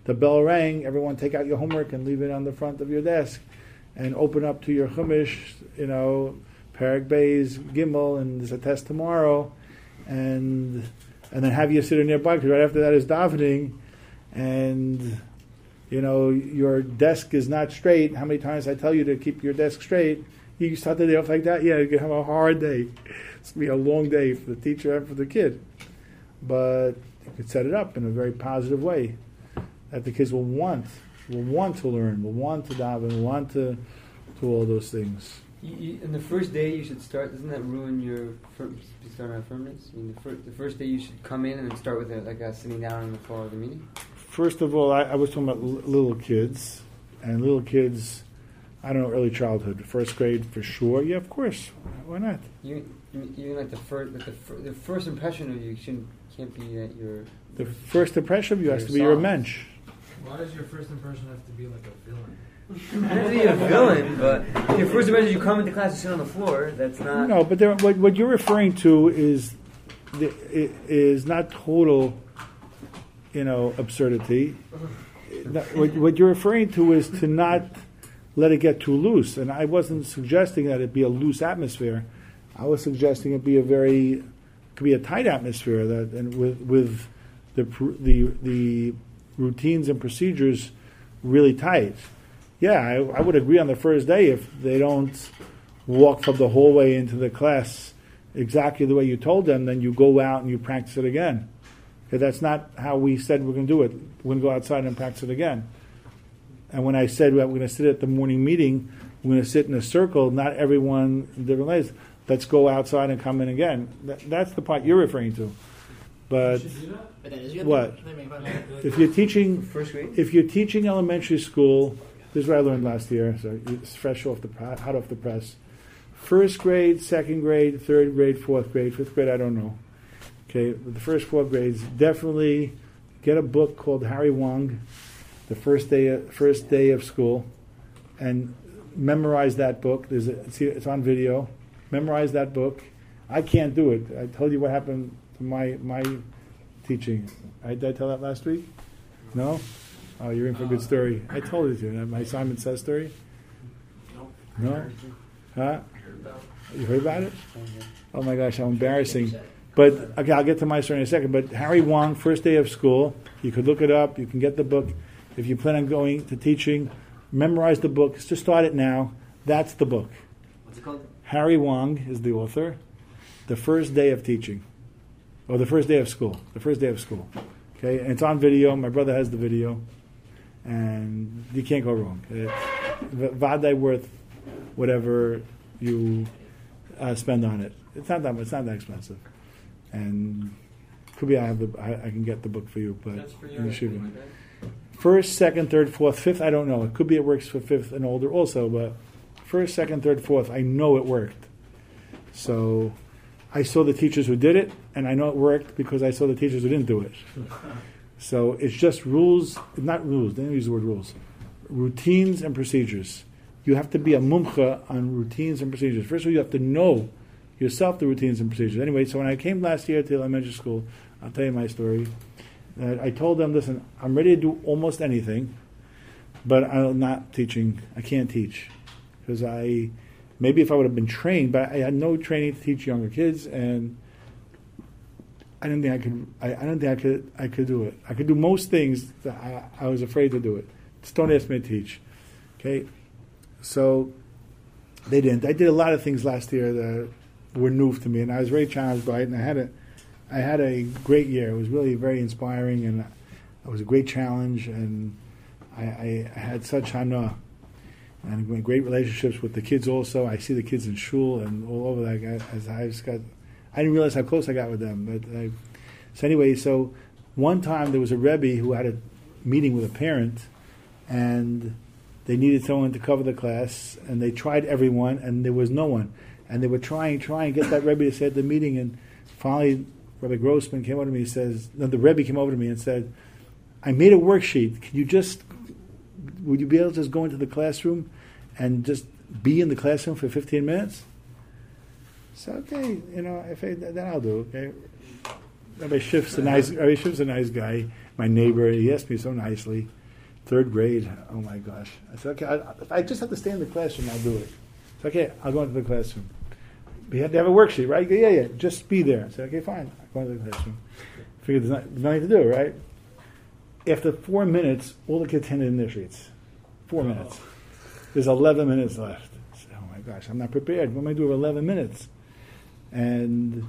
the bell rang, everyone take out your homework and leave it on the front of your desk, and open up to your Chumash, Perek Beis Gimel, and there's a test tomorrow, and then have you sit nearby, because right after that is davening, and your desk is not straight. How many times I tell you to keep your desk straight? You start the day off like that, you're going to have a hard day. It's going to be a long day for the teacher and for the kid. But you could set it up in a very positive way that the kids will want to learn, will want to daven, will want to do all those things.
In the first day you should start. Doesn't that ruin your start on firmness? I mean, the first day you should come in and then start with a sitting down on the floor of the meeting.
First of all, I was talking about little kids, and little kids, I don't know, early childhood, first grade for sure. Yeah, of course. Why not?
You like the first impression of you can't be that you're.
The first impression of you has to be your mensch.
Why does your first impression have to be like a villain?
Not to be a villain, but your first impression, you come into class, you sit on the floor. That's not.
No, but what you're referring to is not total, absurdity. What you're referring to is to not let it get too loose. And I wasn't suggesting that it be a loose atmosphere. I was suggesting it be could be a tight atmosphere and with the routines and procedures really tight. Yeah, I would agree on the first day if they don't walk from the hallway into the class exactly the way you told them, then you go out and you practice it again. Okay, that's not how we said we're going to do it. We're going to go outside and practice it again. And when I said we're going to sit at the morning meeting, we're going to sit in a circle, not everyone in different ways. Let's go outside and come in again. That's the part you're referring to. But what? If you're teaching elementary school, this is what I learned last year, so it's fresh hot off the press. First grade, second grade, third grade, fourth grade, fifth grade, I don't know. Okay, but the first 4 grades, definitely get a book called Harry Wong, the first day of school, and memorize that book. It's on video. Memorize that book. I can't do it. I told you what happened to my teaching. Did I tell that last week? No? Oh, you're in for a good story. I told it to you. My Simon Says story? No? Huh? You heard about it? Oh my gosh, how embarrassing. But, okay, I'll get to my story in a second. But Harry Wong, first day of school, you could look it up. You can get the book. If you plan on going to teaching, memorize the book. Just start it now. That's the book.
What's it called?
Harry Wong is the author. The first day of teaching. Or the first day of school. The first day of school. Okay, and it's on video. My brother has the video. And you can't go wrong. Vaday worth whatever you spend on it. It's not that expensive. And could be I can get the book for you, but
that's for
in the yeshiva. First, second, third, fourth, fifth, I don't know. It could be it works for fifth and older also, but first, second, third, fourth, I know it worked. So I saw the teachers who did it, and I know it worked because I saw the teachers who didn't do it. So it's just rules, not rules, they don't use the word rules, routines and procedures. You have to be a mumcha on routines and procedures. First of all, you have to know yourself the routines and procedures. Anyway, so when I came last year to elementary school, I'll tell you my story. I told them, listen, I'm ready to do almost anything, but I'm not teaching. I can't teach. Because maybe if I would have been trained, but I had no training to teach younger kids, and I didn't think I could do it. I could do most things that I was afraid to do it. Just don't ask me to teach. Okay? So they didn't. I did a lot of things last year that were new to me, and I was very challenged by it, and I had a great year. It was really very inspiring, and it was a great challenge, and I had such hana and great relationships with the kids also. I see the kids in shul and all over that. I didn't realize how close I got with them. So one time there was a Rebbe who had a meeting with a parent, and they needed someone to cover the class, and they tried everyone, and there was no one. And they were trying to get that Rebbe to say at the meeting, and finally Rabbi Grossman came over to me the Rebbe came over to me and said, I made a worksheet. Would you be able to just go into the classroom and just be in the classroom for 15 minutes? So, okay, then I'll do, okay? Rabbi Schiff's a nice guy. My neighbor, he asked me so nicely. 3rd grade. Oh my gosh! I said, okay, if I just have to stay in the classroom, I'll do it. I said, okay, I'll go into the classroom. We had to have a worksheet, right? Yeah. Just be there. I said, okay, fine. I'll go into the classroom. Figured there's nothing to do, right? After 4 minutes, all the kids handed in their sheets. 4 minutes. There's 11 minutes left. I said, oh my gosh, I'm not prepared. What am I doing with 11 minutes? And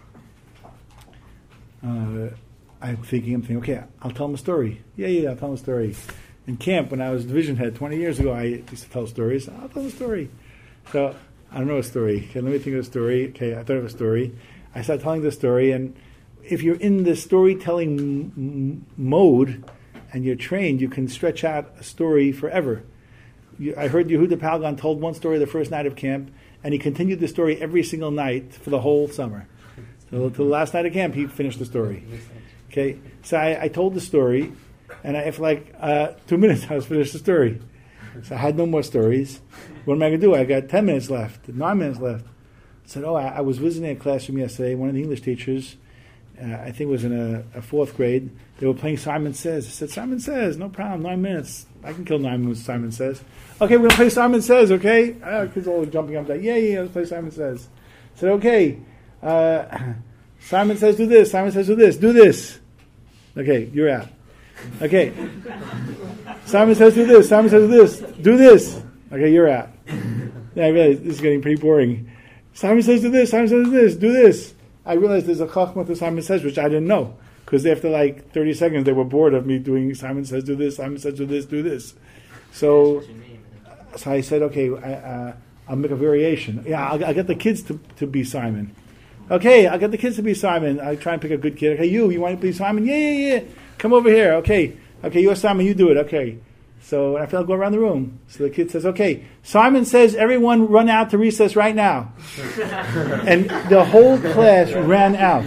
I'm thinking, okay, I'll tell them a story. Yeah, I'll tell them a story. In camp, when I was division head 20 years ago, I used to tell stories. I'll tell a story. So I don't know a story. Okay, let me think of a story. Okay, I thought of a story. I started telling the story, and if you're in the storytelling mode and you're trained, you can stretch out a story forever. I heard Yehuda Palgan told one story the first night of camp, and he continued the story every single night for the whole summer. So till the last night of camp, he finished the story. Okay, so I told the story, and after like 2 minutes, I was finished the story. So I had no more stories. What am I going to do? I got 10 minutes left, 9 minutes left. I said, I was visiting a classroom yesterday. One of the English teachers, I think it was in a 4th grade, they were playing Simon Says. I said, Simon Says, no problem, 9 minutes. I can kill 9 minutes, Simon Says. Okay, we're going to play Simon Says, okay? Kids all jumping up there. Yeah, let's play Simon Says. I said, okay, Simon Says do this, Simon Says do this, do this. Okay, you're out. Okay. Simon Says do this, Simon Says do this. Okay, you're out. Yeah, I realize this is getting pretty boring. Simon Says do this, Simon Says do this. I realized there's a chachma to Simon Says, which I didn't know. Because after like 30 seconds, they were bored of me doing Simon Says do this, Simon Says do this, do this. So I said, okay, I'll make a variation. Yeah, I'll get the kids to be Simon. Okay, I'll get the kids to be Simon. I try and pick a good kid. Okay, you want to be Simon? Yeah. Come over here. Okay, you're Simon, you do it. Okay. So I feel like go around the room. So the kid says, okay, Simon says everyone run out to recess right now. And the whole class ran out.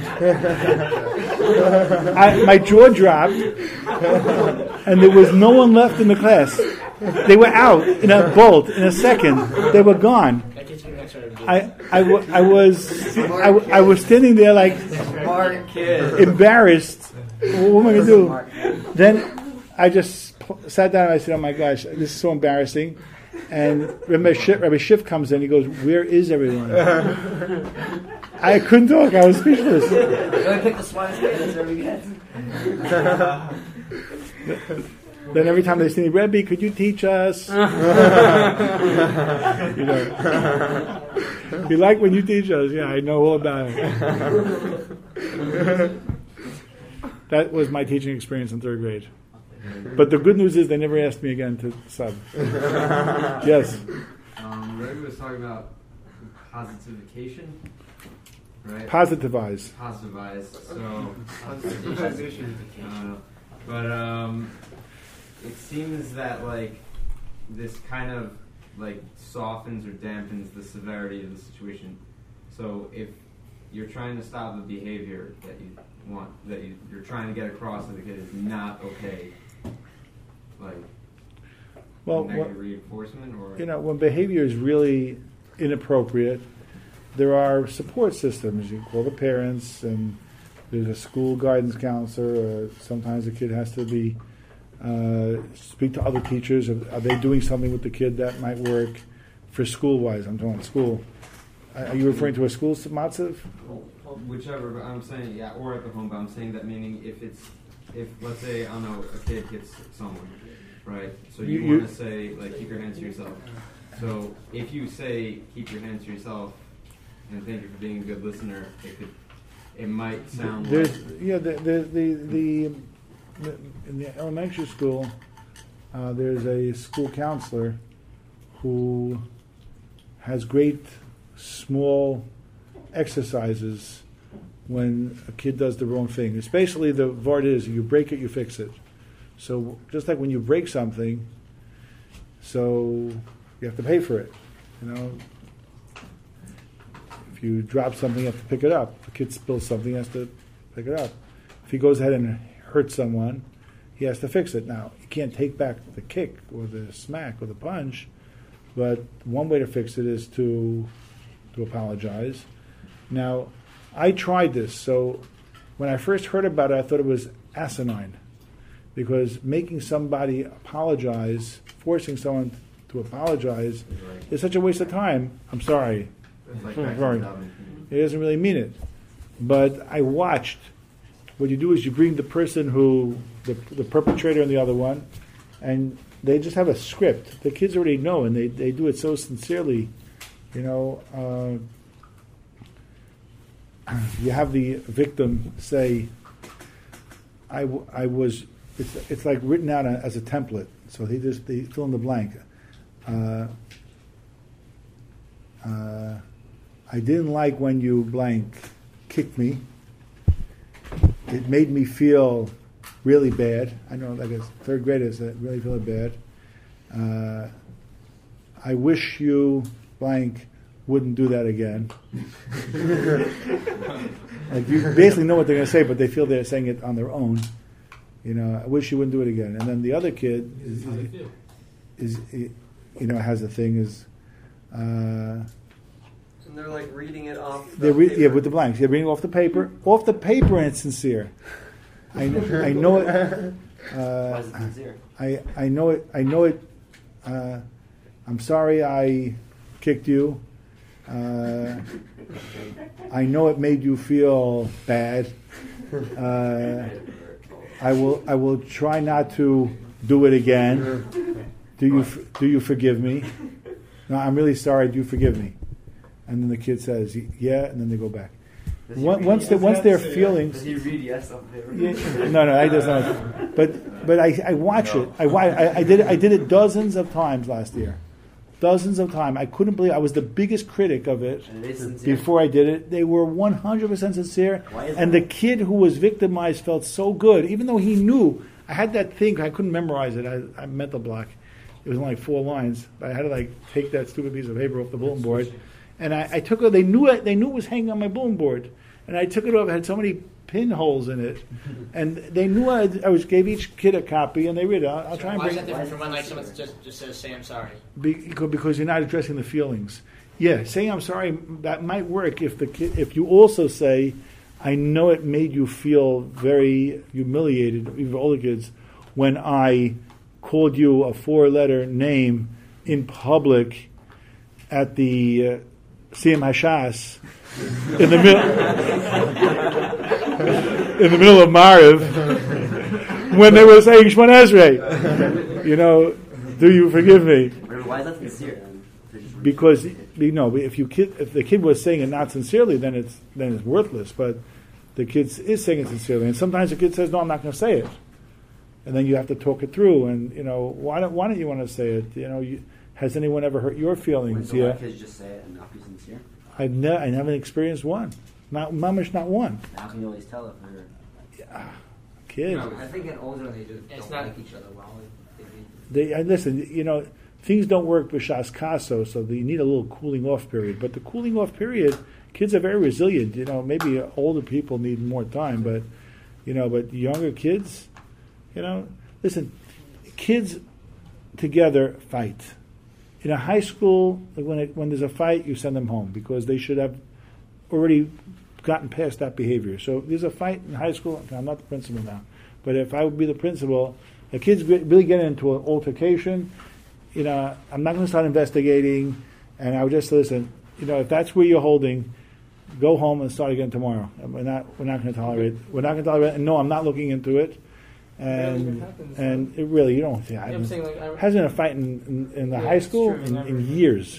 My jaw dropped, and there was no one left in the class. They were out in a bolt, in a second. They were gone. I was standing there like embarrassed. What am I going to do? Then I just sat down and I said, oh my gosh, this is so embarrassing. And Rabbi Schiff comes in, he goes, where is everyone? I couldn't talk, I was speechless. Then every time they say, Rebbe, could you teach us? You like when you teach us? Yeah, I know all about it. That was my teaching experience in 3rd grade. But the good news is they never asked me again to sub. Yes?
Rebbe was talking about positification, right?
Positivize.
So, but it seems that like this kind of like softens or dampens the severity of the situation. So if you're trying to stop a behavior that you want, you're trying to get across to the kid is not okay, like negative reinforcement, or
when behavior is really inappropriate, there are support systems. You call the parents, and there's a school guidance counselor, or sometimes the kid has to be speak to other teachers. Are they doing something with the kid that might work for school-wise? I'm talking school. Are you referring to a school matzav?
Whichever, but I'm saying, yeah, or at the home, but I'm saying that meaning if let's say, I don't know, a kid hits someone, right? So you want to say, like, keep your hands to yourself. So if you say, keep your hands to yourself, and thank you for being a good listener, it might sound like... In the
elementary school, there's a school counselor who has great small exercises when a kid does the wrong thing. It's basically the vart is you break it, you fix it. So just like when you break something, so you have to pay for it. If you drop something, you have to pick it up. If a kid spills something, he has to pick it up. If he goes ahead and hurts someone, he has to fix it. Now, you can't take back the kick or the smack or the punch, but one way to fix it is to apologize. Now, I tried this. So when I first heard about it, I thought it was asinine, because making somebody apologize, forcing someone to apologize, is such a waste of time. I'm sorry.
It's like
Sorry. He doesn't really mean it. But I watched. What you do is you bring the person who, the perpetrator and the other one, and they just have a script. The kids already know, and they do it so sincerely. You know, you have the victim say, I was, it's like written out as a template. So they fill in the blank. I didn't like when you blank kicked me. It made me feel really bad. I know, like as third graders, that really feel bad. I wish you blank wouldn't do that again. Like you basically know what they're going to say, but they feel they're saying it on their own. You know, I wish you wouldn't do it again. And then the other kid is you know, has a thing is.
And they're like reading it off.
Yeah, with the blanks. They're reading off the paper, and it's sincere. I know it.
Why is it sincere?
I know it. I'm sorry I kicked you. I know it made you feel bad. I will try not to do it again. Do you forgive me? No, I'm really sorry. Do you forgive me? And then the kid says, yeah, and then they go back. Once they're feeling.
Does he read yes on paper?
No, he does not. But I watch it. I did it dozens of times last year. Dozens of times. I couldn't believe I was the biggest critic of it before I did it. They were 100% sincere. And the kid who was victimized felt so good, even though he knew. I had that thing, I couldn't memorize it. I mental block. It was only like 4 lines. But I had to take that stupid piece of paper off the bulletin board. And I took it. They knew it was hanging on my bulletin board, and I took it off. It had so many pinholes in it, and they knew I gave each kid a copy, and they read it. I'll try and
Why
bring.
is that different from when someone just says, "Say I'm sorry"?
Because you're not addressing the feelings. Yeah, saying I'm sorry, that might work if you also say, I know it made you feel very humiliated, even for older kids, when I called you a 4-letter name in public at the Siyam Hashas in the middle of Mariv when they were saying Shemona Esrei. You know, do you forgive me?
Why is that sincere?
Because if the kid was saying it not sincerely, then it's worthless. But the kid is saying it sincerely, and sometimes the kid says, "No, I'm not going to say it," and then you have to talk it through. And you know, why don't you want to say it? You know, has anyone ever hurt your feelings?
Why don't kids just say it and not be sincere?
I haven't experienced one. Not mamish, not one.
How can you always tell if they're
kids?
No, I think in older they just don't like each other well.
Listen. You know, things don't work b'shas kaso, so you need a little cooling off period. But the cooling off period, kids are very resilient. You know, maybe older people need more time, but younger kids, you know, listen, kids together fight. In a high school, when there's a fight, you send them home because they should have already gotten past that behavior. So if there's a fight in high school, I'm not the principal now, but if I would be the principal, the kids really get into an altercation, you know, I'm not going to start investigating, and I would just listen. You know, if that's where you're holding, go home and start again tomorrow. We're not going to tolerate. We're not going to tolerate. And no, I'm not looking into it. And it really, you don't. Yeah, hasn't been a fight in the high school in years.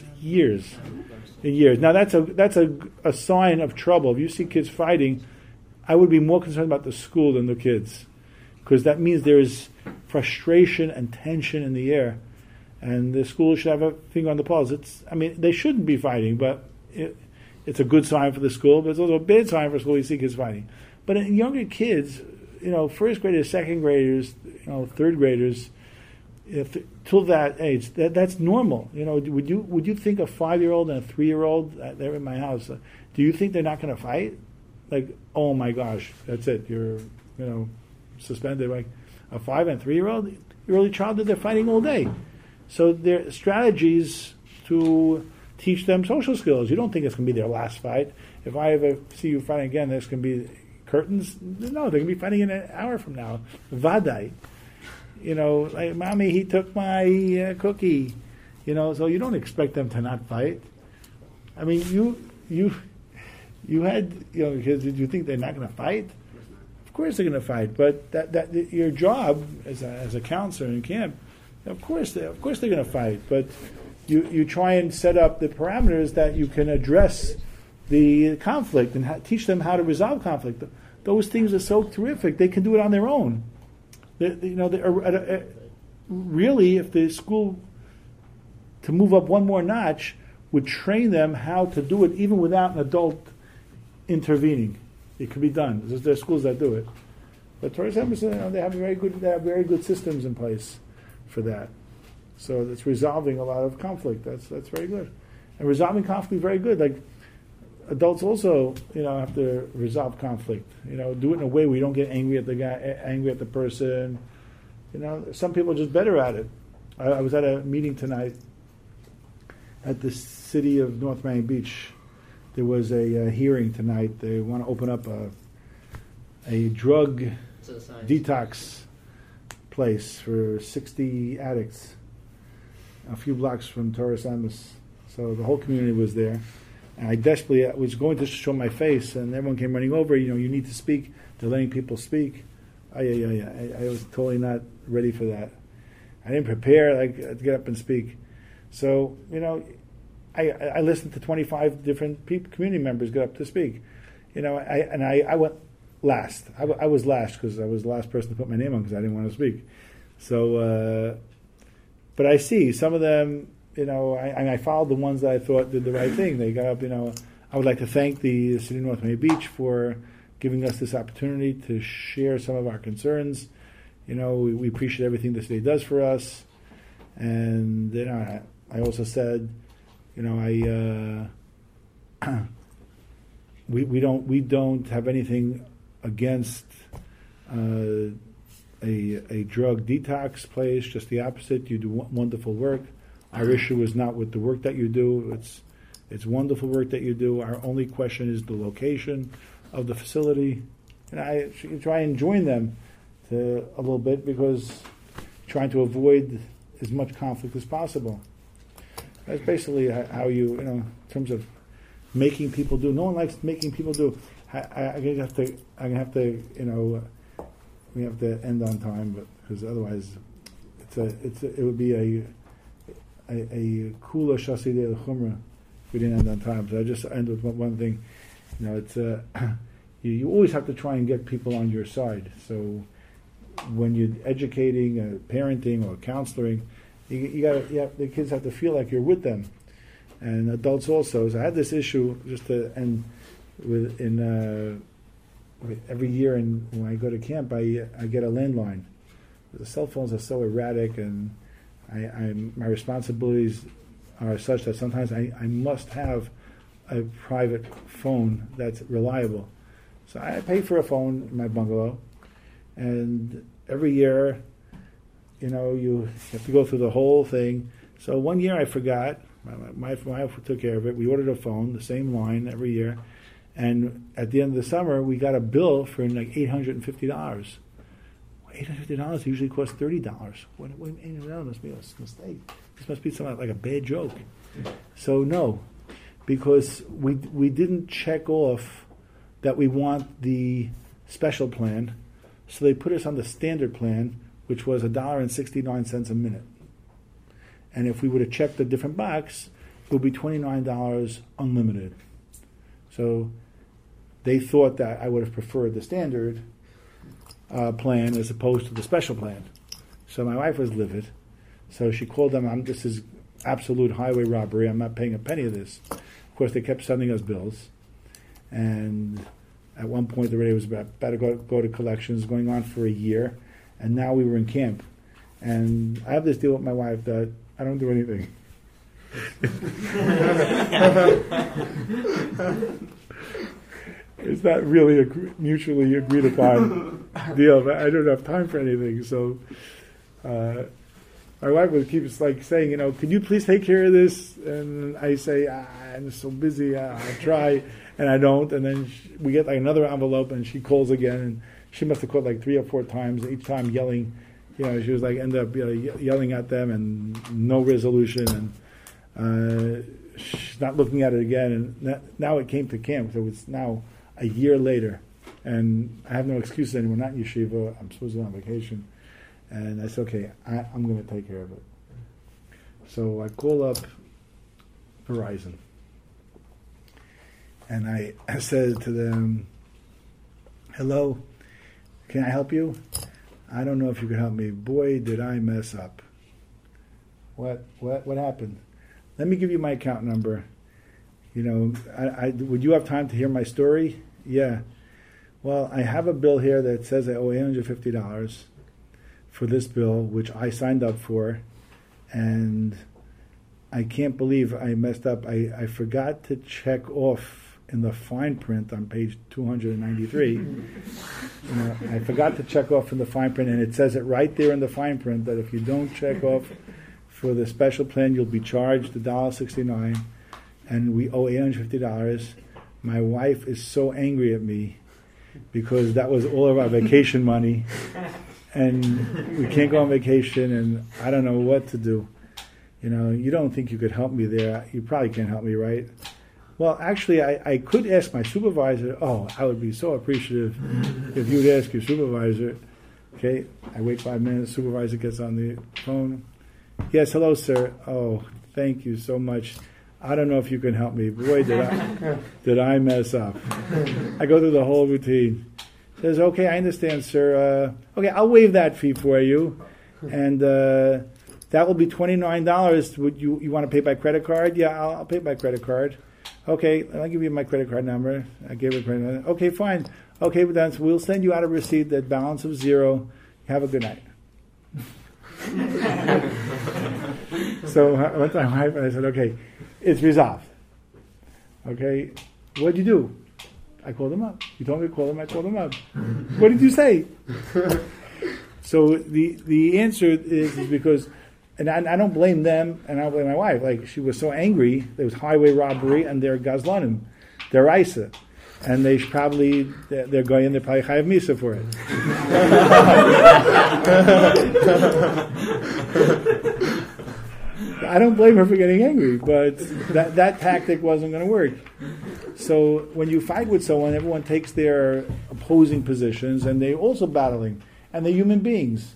Now that's a sign of trouble. If you see kids fighting, I would be more concerned about the school than the kids, because that means there is frustration and tension in the air, and the school should have a finger on the pulse. They shouldn't be fighting, but it's a good sign for the school. But it's also a bad sign for school. You see kids fighting, but in younger kids. You know, first graders, second graders, you know, third graders, till that age, that's normal. You know, would you think a 5-year-old and a 3-year-old? They're in my house. Do you think they're not going to fight? Like, oh my gosh, that's it. You're, you know, suspended. Like a 5 and 3-year-old, your early childhood, they're fighting all day. So there are strategies to teach them social skills. You don't think it's going to be their last fight. If I ever see you fighting again, there's going to be curtains? No, they're going to be fighting in an hour from now. Vadai. Like, Mommy, he took my cookie. So you don't expect them to not fight. I mean, you had, kids, did you think they're not going to fight? Of course they're going to fight, but that your job as a counselor in camp, of course they're going to fight, but you try and set up the parameters that you can address the conflict and teach them how to resolve conflict. Those things are so terrific; they can do it on their own. Really, if the school, to move up one more notch, would train them how to do it even without an adult intervening. It could be done. There are schools that do it, but Torah Emerson, they have very good systems in place for that. So it's resolving a lot of conflict. That's very good, and resolving conflict is very good. Like adults also, have to resolve conflict. Do it in a way where you don't get angry at the guy, angry at the person. Some people are just better at it. I was at a meeting tonight at the city of North Miami Beach. There was a hearing tonight. They want to open up a drug detox place for 60 addicts, a few blocks from Torres Amos. So the whole community was there. And I was going to show my face, and everyone came running over. You need to speak. They're letting people speak. I was totally not ready for that. I didn't prepare to get up and speak. So, I listened to 25 different community members get up to speak. I went last. I was last because I was the last person to put my name on because I didn't want to speak. So, but I see some of them, I followed the ones that I thought did the right thing. They got up, I would like to thank the City of North Miami Beach for giving us this opportunity to share some of our concerns. We appreciate everything the city does for us. And, I also said, we don't have anything against a drug detox place, just the opposite. You do wonderful work. Our issue is not with the work that you do. It's wonderful work that you do. Our only question is the location of the facility. And I try and join them a little bit because trying to avoid as much conflict as possible. That's basically how you, in terms of making people do. No one likes making people do. I'm gonna have to, we have to end on time, but because otherwise, it would be a kula shasidei l'chumra if we didn't end on time. So I just end with one thing. You always have to try and get people on your side. So when you're educating, parenting, or counseling, the kids have to feel like you're with them, and adults also. So I had this issue just to end with every year, and when I go to camp, I get a landline. The cell phones are so erratic, and my responsibilities are such that sometimes I must have a private phone that's reliable. So I pay for a phone in my bungalow, and every year, you have to go through the whole thing. So one year I forgot. My wife took care of it. We ordered a phone, the same line every year. And at the end of the summer, we got a bill for like $850. $850 usually costs $30. That must be a mistake. This must be something like a bad joke. So no, because we didn't check off that we want the special plan. So they put us on the standard plan, which was $1.69 a minute. And if we would have checked a different box, it would be $29 unlimited. So they thought that I would have preferred the standard plan as opposed to the special plan. So my wife was livid. So she called them, this is absolute highway robbery. I'm not paying a penny of this. Of course, they kept sending us bills. And at one point, the radio was about to go to collections, going on for a year. And now we were in camp. And I have this deal with my wife that I don't do anything. It's not really a mutually agreed upon deal. But I don't have time for anything. So my wife would keep like saying, can you please take care of this? And I say, I'm so busy. I try, and I don't. And then we get like another envelope, and she calls again, and she must have called like 3 or 4 times, each time yelling. She was like end up yelling at them, and no resolution, and she's not looking at it again. And now it came to camp, so it's now a year later, and I have no excuses anymore. Not in yeshiva. I'm supposed to be on vacation. And I said, okay, I'm going to take care of it. So I call up Verizon. And I said to them, hello, can I help you? I don't know if you can help me. Boy, did I mess up. What happened? Let me give you my account number. Would you have time to hear my story? Yeah. Well, I have a bill here that says I owe $850. For this bill, which I signed up for, and I can't believe I messed up. I forgot to check off in the fine print on page 293. I forgot to check off in the fine print, and it says it right there in the fine print that if you don't check off for the special plan, you'll be charged $1.69, and we owe $850. My wife is so angry at me because that was all of our vacation money. And we can't go on vacation, and I don't know what to do. You don't think you could help me there. You probably can't help me, right? Well, actually, I could ask my supervisor. Oh, I would be so appreciative if you would ask your supervisor. Okay, I wait 5 minutes. Supervisor gets on the phone. Yes, hello, sir. Oh, thank you so much. I don't know if you can help me. Boy, did I mess up. I go through the whole routine. Says, okay, I understand, sir. Okay, I'll waive that fee for you. And that will be $29. Would you want to pay by credit card? Yeah, I'll pay by credit card. Okay, I'll give you my credit card number. I gave her credit number. Okay, fine. Okay, but then we'll send you out a receipt that balance of $0. Have a good night. So I went to my wife and I said, okay, it's resolved. Okay, what'd you do? I called him up. You told me to call him. I called him up. What did you say? So the answer is because, and I don't blame them, and I don't blame my wife. Like, she was so angry. There was highway robbery, and they're gazlanim, they're Isa, and they're going. They're probably chayav misa for it. I don't blame her for getting angry, but that tactic wasn't going to work. So when you fight with someone, everyone takes their opposing positions, and they're also battling, and they're human beings,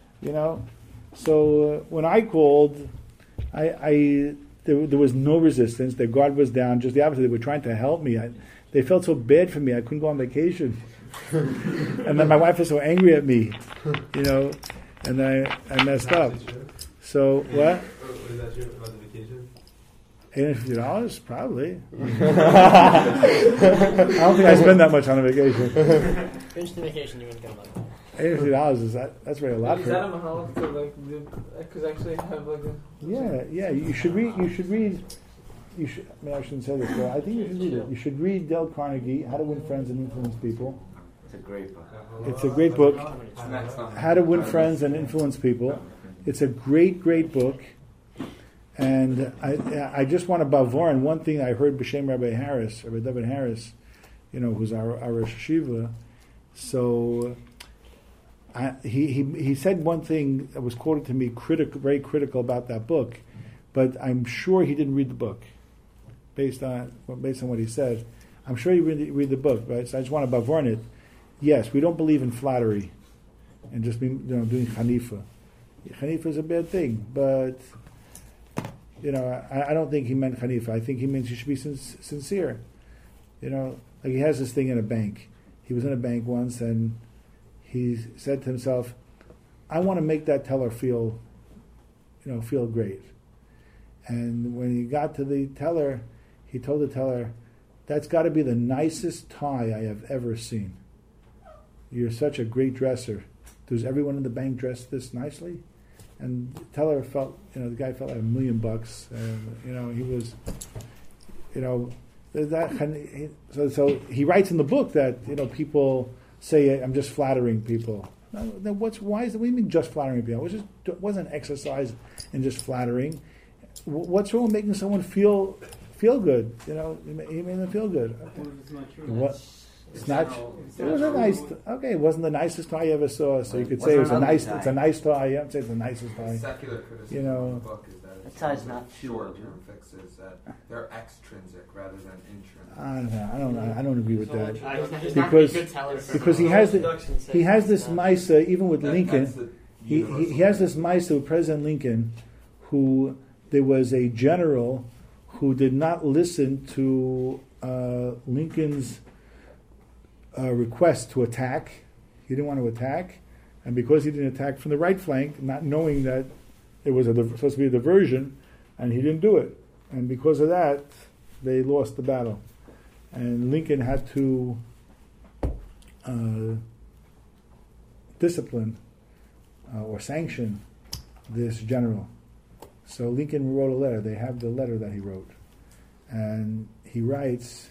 So when I called, there was no resistance. Their guard was down. Just the opposite. They were trying to help me. They felt so bad for me. I couldn't go on vacation, and then my wife was so angry at me, and I messed up. So what?
Was that true about the vacation?
$850, probably. I don't think I spend that much on a vacation.
Finish the vacation, you wouldn't get money.
$850 that's very a lot.
Is that a mahal to because actually have like a
yeah. You should read. I shouldn't say this, but I think you should read it. You should read Dale Carnegie, How to Win Friends and Influence People.
It's a great book.
It's a great book. How to Win Friends and Influence People. It's a great book. And I just want to bavor. One thing I heard B'Shem Rabbi David Harris, who's our Rosh Hashiva. So he said one thing that was quoted to me very critical about that book, but I'm sure he didn't read the book. Based on what he said, I'm sure he didn't read the book. Right? So I just want to bavor it. Yes, we don't believe in flattery and just doing chanifa. Chanifa is a bad thing, but. I don't think he meant Hanifa. I think he means you should be sincere. Like he has this thing in a bank. He was in a bank once, and he said to himself, "I want to make that teller feel great." And when he got to the teller, he told the teller, "That's got to be the nicest tie I have ever seen. You're such a great dresser. Does everyone in the bank dress this nicely?" And the teller felt, the guy felt like $1 million, and he was, so he writes in the book that people say I'm just flattering people. No, then why is it? What do you mean just flattering people? It wasn't exercise in just flattering. What's wrong with making someone feel good? You know, he made them feel good.
It's not true.
What? It's not. It was a nice. Okay, it wasn't the nicest tie you ever saw. So you could say it was a nice. It's a nice tie. You have to say it's the nicest tie.
Secular criticism
You know.
of the book is that it's
tie's not
short-term fixes that they're extrinsic rather than intrinsic.
I don't agree with that
He's not a good teller for
because he has this Misa even with Lincoln. He has this Misa with President Lincoln, who there was a general who did not listen to Lincoln's request to attack. He didn't want to attack, and because he didn't attack from the right flank, not knowing that it was supposed to be a diversion, and he didn't do it, and because of that, they lost the battle, and Lincoln had to discipline or sanction this general. So Lincoln wrote a letter. They have the letter that he wrote, and he writes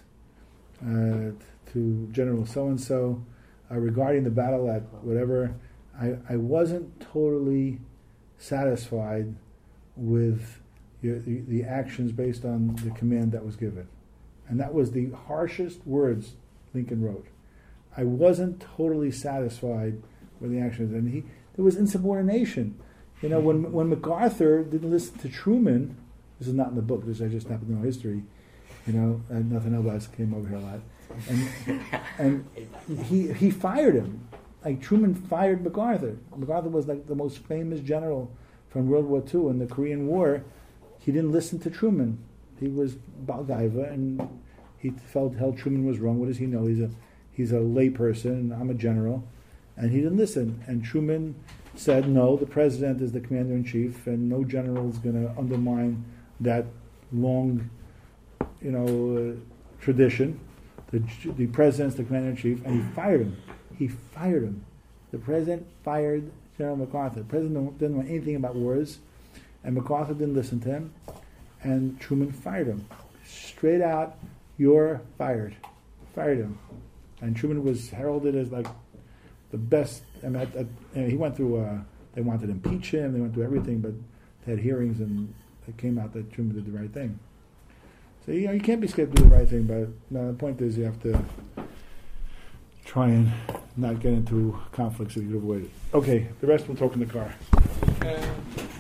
to General so-and-so regarding the battle at whatever, I wasn't totally satisfied with the actions based on the command that was given. And that was the harshest words Lincoln wrote. I wasn't totally satisfied with the actions. And there was insubordination. You know, when MacArthur didn't listen to Truman, this is not in the book, this I just happen to know history, you know, and nothing else came over here a lot. And he fired him. Like Truman fired MacArthur. MacArthur was like the most famous general from World War II. In the Korean War, he didn't listen to Truman. He was Balgaiva, and he held Truman was wrong. What does he know? He's a lay person. I'm a general, and he didn't listen. And Truman said, "No, the president is the commander in chief, and no general is going to undermine that long, tradition. The president's the commander in chief," and he fired him. He fired him. The president fired General MacArthur. The president didn't know anything about wars, and MacArthur didn't listen to him, and Truman fired him. Straight out, you're fired. Fired him. And Truman was heralded as like the best. I mean, he went through, they wanted to impeach him, they went through everything, but they had hearings, and it came out that Truman did the right thing. So, you can't be scared to do the right thing, but the point is you have to try and not get into conflicts if you can avoid it. Okay, the rest we'll talk in the car.